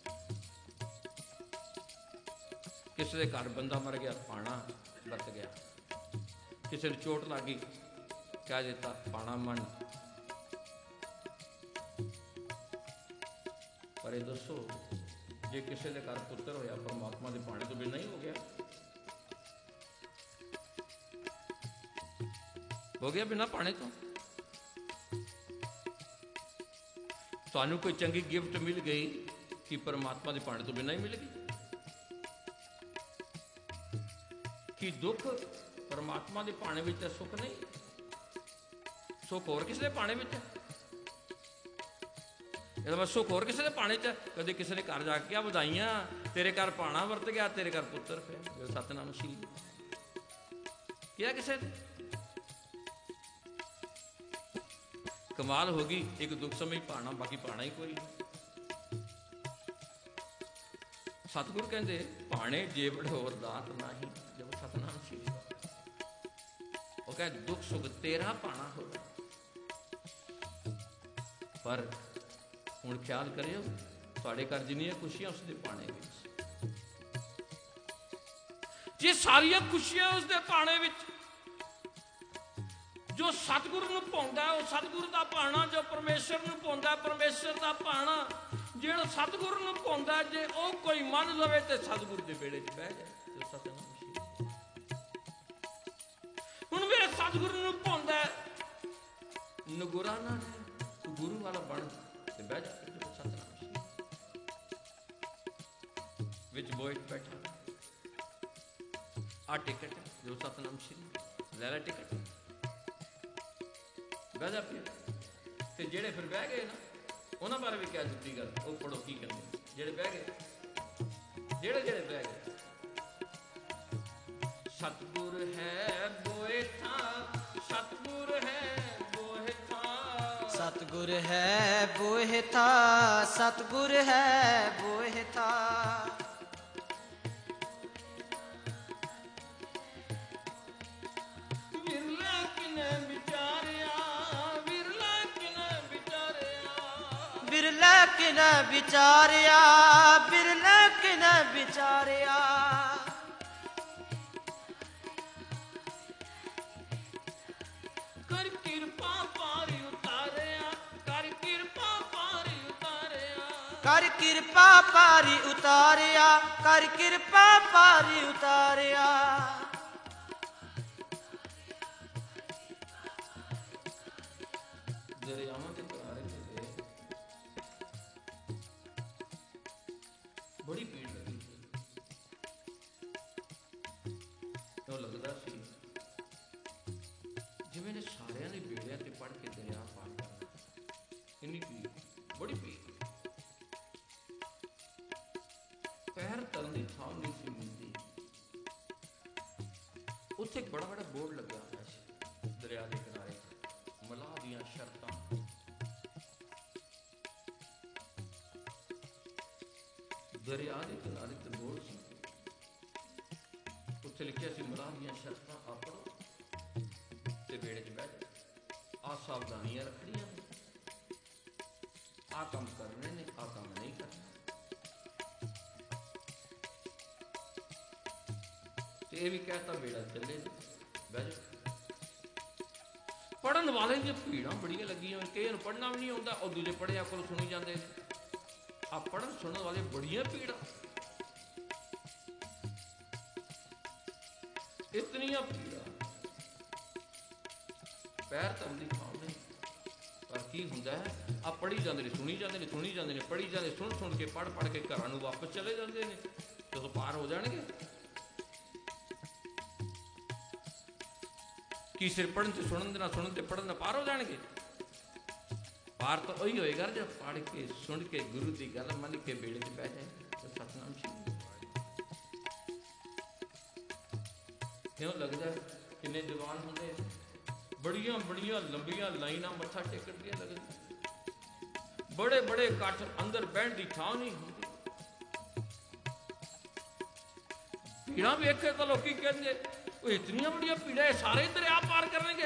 ਕਿਸੇ ਦੇ ਘਰ ਬੰਦਾ ਮਰ ਗਿਆ, ਪਾਣਾ ਵਰਤ ਗਿਆ। ਕਿਸੇ ਨੂੰ ਚੋਟ ਲੱਗ ਗਈ, ਕਹਿ ਦਿੱਤਾ ਪਾਣਾ ਮਨ। ਪਰ ਇਹ ਦੱਸੋ, ਜੇ ਕਿਸੇ ਦੇ ਘਰ ਪੁੱਤਰ ਹੋਇਆ ਪਰਮਾਤਮਾ ਦੇ ਪਾਣੇ ਤੋਂ ਬਿਨਾਂ ਹੀ ਹੋ ਗਿਆ, ਹੋ ਗਿਆ ਬਿਨਾਂ ਪਾਣੇ ਤੋਂ। ਤੁਹਾਨੂੰ ਕੋਈ ਚੰਗੀ ਗਿਫਟ ਮਿਲ ਗਈ ਕਿ ਪਰਮਾਤਮਾ ਦੇ ਪਾਣੇ ਤੋਂ ਬਿਨਾਂ ਹੀ ਮਿਲ ਗਈ? ਕਿ ਦੁੱਖ ਪਰਮਾਤਮਾ ਦੇ ਪਾਣੇ ਵਿੱਚ ਹੈ, ਸੁੱਖ ਨਹੀਂ। ਸੁੱਖ ਹੋਰ ਕਿਸੇ ਦੇ ਪਾਣੇ ਵਿੱਚ ਹੈ। ਇਹਦਾ ਬਸ ਸੁੱਖ ਹੋਰ ਕਿਸੇ ਦੇ ਪਾਣੇ 'ਚ ਹੈ। ਕਦੇ ਕਿਸੇ ਨੇ ਘਰ ਜਾ ਕੇ ਕਿਹਾ ਵਧਾਈਆਂ, ਤੇਰੇ ਘਰ ਪਾਣਾ ਵਰਤ ਗਿਆ, ਤੇਰੇ ਘਰ ਪੁੱਤਰ ਪਿਆ। ਸਤਨਾਮ ਸ਼੍ਰੀ ਕਿਹਾ ਕਿਸੇ ਨੇ? ਕਮਾਲ ਹੋ ਗਈ। ਇੱਕ ਦੁੱਖ ਸਮੇਂ ਪਾਣਾ, ਬਾਕੀ ਪਾਣਾ ਹੀ ਕੋਈ ਨਹੀਂ। ਸਤਿਗੁਰੂ ਕਹਿੰਦੇ ਪਾਣੇ ਜੇਵੜ ਹੋਰ ਦਾਤ ਨਹੀਂ। ਜਦ ਸਤਨਾਮ ਸ਼੍ਰੀ ਉਹ ਕਹੇ ਦੁੱਖ ਸੁਖ ਤੇਰਾ ਪਾਣਾ ਹੋਵੇ। ਪਰ ਹੁਣ ਖਿਆਲ ਕਰਿਓ, ਤੁਹਾਡੇ ਘਰ ਜਿੰਨੀਆਂ ਖੁਸ਼ੀਆਂ ਉਸਦੇ ਪਾਣੇ ਵਿੱਚ, ਜੇ ਸਾਰੀਆਂ ਖੁਸ਼ੀਆਂ ਉਸਦੇ ਪਾਣੇ ਵਿੱਚ, ਜੋ ਸਤਿਗੁਰੂ ਨੂੰ ਪਾਉਂਦਾ ਉਹ ਸਤਿਗੁਰੂ ਦਾ ਪਾਣਾ, ਜੋ ਪਰਮੇਸ਼ਰ ਨੂੰ ਪਾਉਂਦਾ ਪਰਮੇਸ਼ਰ ਦਾ ਪਾਣਾ। ਜਿਹੜਾ ਸਤਿਗੁਰੂ ਨੂੰ ਪਾਉਂਦਾ ਜੇ ਉਹ ਕੋਈ ਮੰਨ ਲਵੇ ਤੇ ਸਤਿਗੁਰੂ ਦੇ ਬੇੜੇ 'ਚ ਬਹਿ ਜਾਏ। ਜੋ ਸਤਨਾਮ ਸ਼੍ਰੀ ਹੁਣ ਮੇਰੇ ਸਤਿਗੁਰੂ ਨੂੰ ਪਾਉਂਦਾ, ਨਗੁਰਾ ਨਾ ਤੂੰ ਗੁਰੂ ਵਾਲਾ ਬਣ ਤੇ ਬਹਿ ਜਾ। ਸਤਨਾਮ ਸ਼੍ਰੀ ਵਿੱਚ ਬੋਇਟ ਬੈਠਾ, ਆ ਟਿਕਟ। ਜੋ ਸਤਨਾਮ ਸ਼੍ਰੀ ਲੈ ਲੈ ਟਿਕਟ, ਬਹਿ ਜਾ ਫਿਰ। ਤੇ ਜਿਹੜੇ ਫਿਰ ਬਹਿ ਗਏ ਨਾ, ਉਹਨਾਂ ਬਾਰੇ ਵੀ ਕਹਿ ਦਿੱਤੀ ਗੱਲ। ਉਹ ਪੜੋ ਕੀ ਕਹਿੰਦੇ ਜਿਹੜੇ ਬਹਿ ਗਏ, ਜਿਹੜੇ ਜਿਹੜੇ ਬਹਿ ਗਏ। ਸਤਿਗੁਰ ਹੈ ਬੋਏ ਥਾਂ, ਸਤਿਗੁਰ ਹੈ ਬੋਏ ਥਾਂ, ਸਤਿਗੁਰ ਹੈ ਬੋਏ ਥਾਂ, ਸਤਿਗੁਰ ਹੈ ਬੋਏ ਥਾਂ। ਵਿਰਲਾ ਕਿਨੇ ਵਿਚਾਰਿਆ, ਵਿਰਲਾ ਕਿਨੇ ਵਿਚਾਰਿਆ, ਬਿਰਲਾ ਕਿਨੇ ਵਿਚਾਰਿਆ, ਬਿਰਲਾ ਕਿਨੇ ਵਿਚਾਰਿਆ। ਕਰ ਕਿਰਪਾ ਪਾਰੀ ਉਤਾਰਿਆ, ਕਰ ਕਿਰਪਾ ਪਾਰੀ ਉਤਾਰਿਆ, ਕਰ ਕਿਰਪਾ ਪਾਰੀ ਉਤਾਰਿਆ, ਕਰ ਕਿਰਪਾ ਪਾਰੀ ਉਤਾਰਿਆ। ਦਰਿਆਵਾਂ ਦੇ ਕਿਨਾਰੇ ਤੇ ਬੜੀ ਭੀੜ ਲੱਗੀ ਸੀ। ਉਹ ਲੱਗਦਾ ਸੀ ਜਿਵੇਂ ਨੇ ਸਾਰਿਆਂ ਨੇ ਬੇੜਿਆਂ ਤੇ ਪੜ ਕੇ ਦਰਿਆ ਪਾਰ ਕਰਨਾ। ਇੰਨੀ ਭੀੜ, ਬੜੀ ਭੀੜ। ਪੈਰ ਧਰਨ ਦੀ ਥਾਂ ਨਹੀਂ ਸੀ ਮਿਲਦੀ। ਉੱਥੇ ਇੱਕ ਬੜਾ ਬੜਾ ਬੋਰਡ ਲੱਗਿਆ ਹੋਇਆ ਸੀ ਦਰਿਆ ਦੇ ਕਿਨਾਰੇ, ਮਲਾਹ ਦੀਆਂ ਸ਼ਰਤਾਂ। ਦਰਿਆ ਦੇ ਕਿਨਾਰੇ ਤੇ ਬੋਰਡ ਸੀ, ਉੱਥੇ ਲਿਖਿਆ ਸੀ ਮਲਾਹ ਦੀਆਂ ਸ਼ਰਤਾਂ। ਆ ਪੜੋ ਤੇ ਬੇੜੇ 'ਚ ਬਹਿ ਜਾਓ। ਆਹ ਸਾਵਧਾਨੀਆਂ ਰੱਖਣੀਆਂ ਨੇ, ਆਹ ਕੰਮ ਕਰਨੇ ਨੇ, ਆਹ ਕੰਮ ਨਹੀਂ ਕਰਨਾ। ਤੇ ਇਹ ਵੀ ਕਹਿਤਾ ਬੇੜਾ ਚੱਲੇ, ਬਹਿ ਜਾਓ। ਪੜ੍ਹਨ ਵਾਲੇ ਦੀਆਂ ਭੀੜਾਂ ਬੜੀਆਂ ਲੱਗੀਆਂ ਹੋਈਆਂ। ਕਈ ਨੂੰ ਪੜ੍ਹਨਾ ਵੀ ਨਹੀਂ ਆਉਂਦਾ, ਉਹ ਦੂਜੇ ਪੜ੍ਹਿਆ ਕੋਲ ਸੁਣੀ ਜਾਂਦੇ ਨੇ। ਆ ਪੜ੍ਹਨ ਸੁਣਨ ਵਾਲੇ ਬੜੀਆਂ ਭੀੜਾਂ, ਇਤਨੀਆਂ ਭੀੜਾਂ, ਪੈਰ ਧਰਨ ਦੀ ਥਾਂ ਨਹੀਂ। ਪਰ ਕੀ ਹੁੰਦਾ ਹੈ, ਆ ਪੜ੍ਹੀ ਜਾਂਦੇ ਨੇ, ਸੁਣੀ ਜਾਂਦੇ ਨੇ, ਸੁਣੀ ਜਾਂਦੇ ਨੇ, ਪੜ੍ਹੀ ਜਾਂਦੇ, ਸੁਣ ਸੁਣ ਕੇ ਪੜ੍ਹ ਪੜ੍ਹ ਕੇ ਘਰਾਂ ਨੂੰ ਵਾਪਸ ਚਲੇ ਜਾਂਦੇ ਨੇ। ਜਦੋਂ ਪਾਰ ਹੋ ਜਾਣਗੇ, ਕੀ ਸਿਰ ਪੜ੍ਹਨ ਤੇ ਸੁਣਨ ਦੇ ਨਾਲ, ਸੁਣਨ ਤੇ ਪੜ੍ਹਨ ਨਾਲ ਪਾਰ ਹੋ ਜਾਣਗੇ? ਪਾਰ ਤਾਂ ਉਹੀ ਹੋਏਗਾ ਜੋ ਪੜ੍ਹ ਕੇ ਸੁਣ ਕੇ ਗੁਰੂ ਦੀ ਗੱਲ ਮੰਨ ਕੇ ਬੇੜੇ 'ਚ ਬਹਿ ਜਾਏ ਤੇ ਸਤਨਾਮ ਸ਼੍ਰੀ। ਕਿਉਂ ਲੱਗਦਾ ਕਿੰਨੇ ਜਵਾਨ ਹੁੰਦੇ, ਬੜੀਆਂ ਬੜੀਆਂ ਲੰਬੀਆਂ ਲਾਈਨਾਂ ਮੱਥਾ ਟੇਕਣ ਦੀਆਂ ਲੱਗਦੀਆਂ, ਬੜੇ ਬੜੇ ਇਕੱਠ, ਅੰਦਰ ਬਹਿਣ ਦੀ ਥਾਂ ਨਹੀਂ ਹੁੰਦੀ। ਭੀੜਾਂ ਵੇਖ ਕੇ ਤਾਂ ਲੋਕੀ ਕਹਿੰਦੇ ਉਹ ਇਤਨੀਆਂ ਬੜੀਆਂ ਭੀੜਾਂ, ਇਹ ਸਾਰੇ ਦਰਿਆ ਪਾਰ ਕਰਨਗੇ।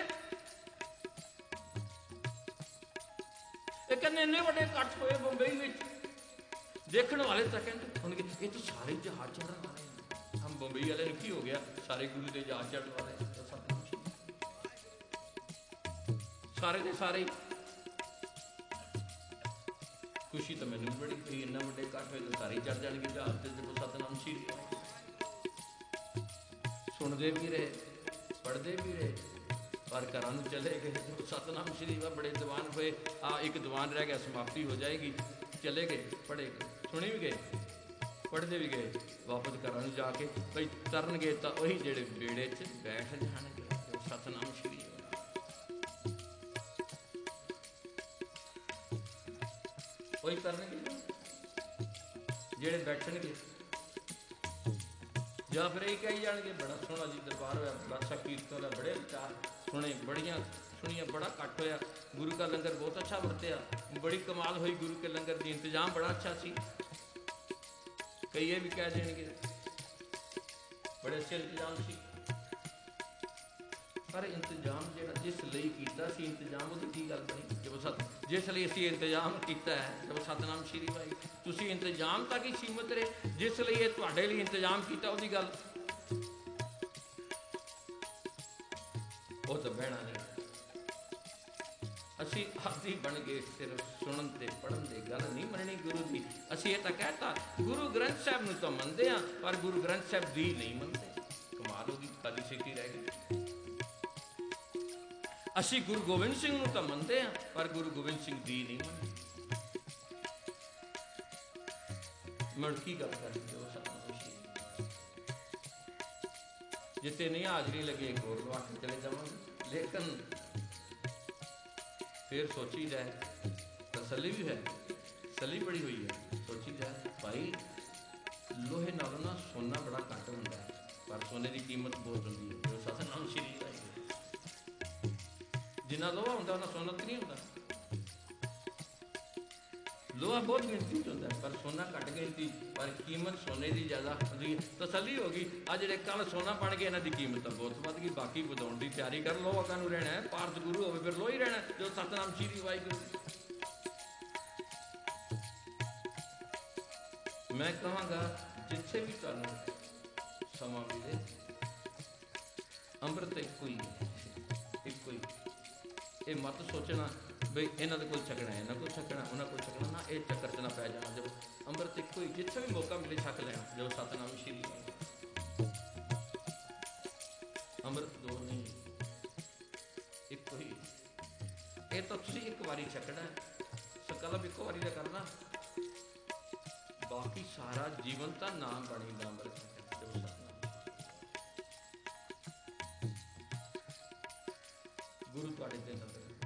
ਇਹ ਕਹਿੰਦੇ ਇੰਨੇ ਵੱਡੇ ਇਕੱਠ ਹੋਏ ਬੰਬਈ ਵਿੱਚ, ਦੇਖਣ ਵਾਲੇ ਤਾਂ ਕਹਿੰਦੇ ਹੋਣਗੇ ਇਹ ਤਾਂ ਸਾਰੇ ਜਹਾਜ਼ ਚੜ੍ਹਨ ਵਾਲੇ ਨੇ। ਹਮ ਬੰਬਈ ਵਾਲੇ ਨੂੰ ਕੀ ਹੋ ਗਿਆ, ਸਾਰੇ ਗੁਰੂ ਦੇ ਜਹਾਜ਼ ਚੜ੍ਹਨ ਵਾਲੇ, ਸਾਰੇ ਦੇ ਸਾਰੇ। ਖੁਸ਼ੀ ਤਾਂ ਮੈਨੂੰ ਵੀ ਬੜੀ ਹੋਈ, ਇੰਨਾ ਵੱਡੇ ਇਕੱਠ ਹੋਏ ਤਾਂ ਸਾਰੇ ਚੜ ਜਾਣਗੇ ਜਹਾਜ਼ ਤੇ ਜਦੋਂ ਸਤਨਾਮ ਸ਼੍ਰੀ। ਸੁਣਦੇ ਵੀ ਰਹੇ, ਪੜ੍ਹਦੇ ਵੀ ਰਹੇ, ਪਰ ਘਰਾਂ ਨੂੰ ਚਲੇ ਗਏ। ਸਤਨਾਮ ਸ਼੍ਰੀ ਵਾ ਬੜੇ ਦੀਵਾਨ ਹੋਏ, ਆ ਇੱਕ ਦੀਵਾਨ ਰਹਿ ਗਿਆ, ਸਮਾਪਤੀ ਹੋ ਜਾਏਗੀ। ਚਲੇ ਗਏ, ਪੜ੍ਹੇ ਗਏ, ਸੁਣੀ ਵੀ ਗਏ, ਪੜ੍ਹਦੇ ਵੀ ਗਏ, ਵਾਪਸ ਘਰਾਂ ਨੂੰ ਜਾ ਕੇ ਬਈ ਤਰਨਗੇ ਤਾਂ ਉਹੀ ਜਿਹੜੇ ਬੇੜੇ 'ਚ ਬੈਠ ਜਾਣਗੇ। ਸਤਨਾਮ ਸ਼੍ਰੀ ਉਹੀ ਕਰਨਗੇ ਜਿਹੜੇ ਬੈਠਣਗੇ, ਜਾਂ ਫਿਰ ਇਹ ਕਹੀ ਜਾਣਗੇ ਬੜਾ ਸੋਹਣਾ ਜੀ ਦਰਬਾਰ ਹੋਇਆ, ਬਾਦਸ਼ਾਹ ਕੀਰਤਨ ਦਾ ਬੜੇ ਵਿਚਾਰ ਸੁਣੇ, ਬੜੀਆਂ ਸੁਣੀਆਂ, ਬੜਾ ਇਕੱਠ ਹੋਇਆ, ਗੁਰੂ का लंगर बहुत अच्छा ਵਰਤਿਆ, ਬੜੀ ਕਮਾਲ ਹੋਈ, ਗੁਰੂ के लंगर ਦੀ ਇੰਤਜ਼ਾਮ ਬੜਾ ਅੱਛਾ ਸੀ। ਕਈ ਇਹ ਵੀ ਕਹਿ ਦੇਣਗੇ ਬੜੇ ਅੱਛੇ ਇੰਤਜ਼ਾਮ ਸੀ, ਪਰ ਇੰਤਜ਼ਾਮ ਜਿਹੜਾ ਜਿਸ ਲਈ ਕੀਤਾ ਸੀ, ਇੰਤਜ਼ਾਮ ਉਹਦੀ ਕੀ ਗੱਲ ਬਣੀ? ਜਦੋਂ ਸਤ ਜਿਸ ਲਈ ਅਸੀਂ ਇੰਤਜ਼ਾਮ ਕੀਤਾ ਹੈ, ਜਦੋਂ ਸਤਨਾਮ ਸ਼੍ਰੀ ਵਾਹਿ, ਤੁਸੀਂ ਇੰਤਜ਼ਾਮ ਤੱਕ ਹੀ ਸੀਮਤ ਰਹੇ। ਜਿਸ ਲਈ ਇਹ ਤੁਹਾਡੇ ਲਈ ਇੰਤਜ਼ਾਮ ਕੀਤਾ ਉਹਦੀ ਗੱਲ ਉਹ ਤਾਂ ਬਹਿਣਾ ਨਹੀਂ। ਅਸੀਂ ਆਦੀ ਬਣ ਗਏ ਸਿਰਫ ਸੁਣਨ ਤੇ ਪੜ੍ਹਨ ਦੀ ਗੱਲ ਨਹੀਂ ਮੰਨਣੀ ਗੁਰੂ ਦੀ। ਅਸੀਂ ਇਹ ਤਾਂ ਕਹਿਤਾ ਗੁਰੂ ਗ੍ਰੰਥ ਸਾਹਿਬ ਨੂੰ ਤਾਂ ਮੰਨਦੇ ਹਾਂ, ਪਰ ਗੁਰੂ ਗ੍ਰੰਥ ਸਾਹਿਬ ਦੀ ਨਹੀਂ ਮੰਨਦੇ। ਕਮਾਲ ਉਹਦੀ ਖਾਲੀ ਸਿੱਖੀ ਰਹਿ ਗਈ। ਅਸੀਂ ਗੁਰੂ ਗੋਬਿੰਦ ਸਿੰਘ ਨੂੰ ਤਾਂ ਮੰਨਦੇ ਹਾਂ, ਪਰ ਗੁਰੂ ਗੋਬਿੰਦ ਸਿੰਘ ਦੀ ਨਹੀਂ ਮੰਨਦੇ। ਮੈਂ ਕੀ ਗੱਲ ਕਰੀ ਜੋ ਸਤਨਾਮ ਸ਼੍ਰੀ, ਜਿੱਥੇ ਨਹੀਂ ਹਾਜ਼ਰੀ ਲੱਗੇ ਹੋਰ ਲਵਾ ਕੇ ਚਲੇ ਜਾਵਾਂਗੇ। ਲੇਕਿਨ ਫਿਰ ਸੋਚੀ ਜਾਏ, ਤਸੱਲੀ ਵੀ ਹੈ, ਤਸੱਲੀ ਬੜੀ ਹੋਈ ਹੈ। ਸੋਚੀ ਜਾਏ ਭਾਈ ਲੋਹੇ ਨਾਲੋਂ ਨਾ ਸੋਨਾ ਬੜਾ ਘੱਟ ਹੁੰਦਾ ਹੈ, ਪਰ ਸੋਨੇ ਦੀ ਕੀਮਤ ਬਹੁਤ ਹੁੰਦੀ ਹੈ। ਜੋ ਸਤਨਾਮ ਸ਼੍ਰੀ ਜਿੰਨਾ ਲੋਹਾ ਹੁੰਦਾ ਉਹਨਾਂ ਸੋਨਾ ਤਾਂ ਨਹੀਂ ਹੁੰਦਾ। ਲੋਹਾ ਬਹੁਤ ਗਿਣਤੀ 'ਚ ਹੁੰਦਾ, ਪਰ ਸੋਨਾ ਘੱਟ ਗਿਣਤੀ, ਪਰ ਕੀਮਤ ਸੋਨੇ ਦੀ ਜ਼ਿਆਦਾ ਹੁੰਦੀ ਹੈ। ਤਸੱਲੀ ਹੋ ਗਈ, ਆ ਜਿਹੜੇ ਕੱਲ ਸੋਨਾ ਬਣ ਗਏ ਇਹਨਾਂ ਦੀ ਕੀਮਤ ਤਾਂ ਬਹੁਤ ਵੱਧ ਗਈ। ਬਾਕੀ ਵਧਾਉਣ ਦੀ ਤਿਆਰੀ ਕਰ ਲਓ, ਅੱਗਾ ਨੂੰ ਰਹਿਣਾ ਹੈ। ਪਾਰਸ ਗੁਰੂ ਹੋਵੇ ਫਿਰ ਲੋਹ ਹੀ ਰਹਿਣਾ, ਜੋ ਸਤਨਾਮ ਸ਼੍ਰੀ ਵਾਹਿਗੁਰੂ। ਮੈਂ ਕਹਾਂਗਾ ਜਿੱਥੇ ਵੀ ਤੁਹਾਨੂੰ ਸਮਾਂ ਮਿਲੇ, ਅੰਮ੍ਰਿਤ ਇੱਕੋ ਹੀ ਹੈ, ਇੱਕੋ ਹੀ। ਇਹ ਮਤ ਸੋਚਣਾ ਬਈ ਇਹਨਾਂ ਦੇ ਕੋਲ ਛਕਣਾ, ਇਹਨਾਂ ਕੋਲ ਛਕਣਾ, ਉਹਨਾਂ ਕੋਲ ਛਕਣਾ ਨਾ, ਇਹ ਚੱਕਰ 'ਚ ਨਾ ਪੈ ਜਾਣਾ। ਜਦੋਂ ਅੰਮ੍ਰਿਤ ਇੱਕੋ ਹੀ, ਜਿੱਥੇ ਵੀ ਮੌਕਾ ਮਿਲੇ ਛਕ ਲੈਣਾ। ਜਦੋਂ ਸਤਨਾਮ ਸ਼੍ਰੀ ਅੰਮ੍ਰਿਤ ਦੋ ਨਹੀਂ, ਇੱਕੋ ਹੀ। ਇਹ ਤਾਂ ਤੁਸੀਂ ਇੱਕ ਵਾਰੀ ਛਕਣਾ, ਸੰਕਲਪ ਇੱਕੋ ਵਾਰੀ ਦਾ ਕਰਨਾ, ਬਾਕੀ ਸਾਰਾ ਜੀਵਨ ਤਾਂ ਨਾਮ ਬਣੀ ਦਾ ਅੰਮ੍ਰਿਤ। ਗੁਰੂ ਤੁਹਾਡੇ ਤੇ ਨਜ਼ਰ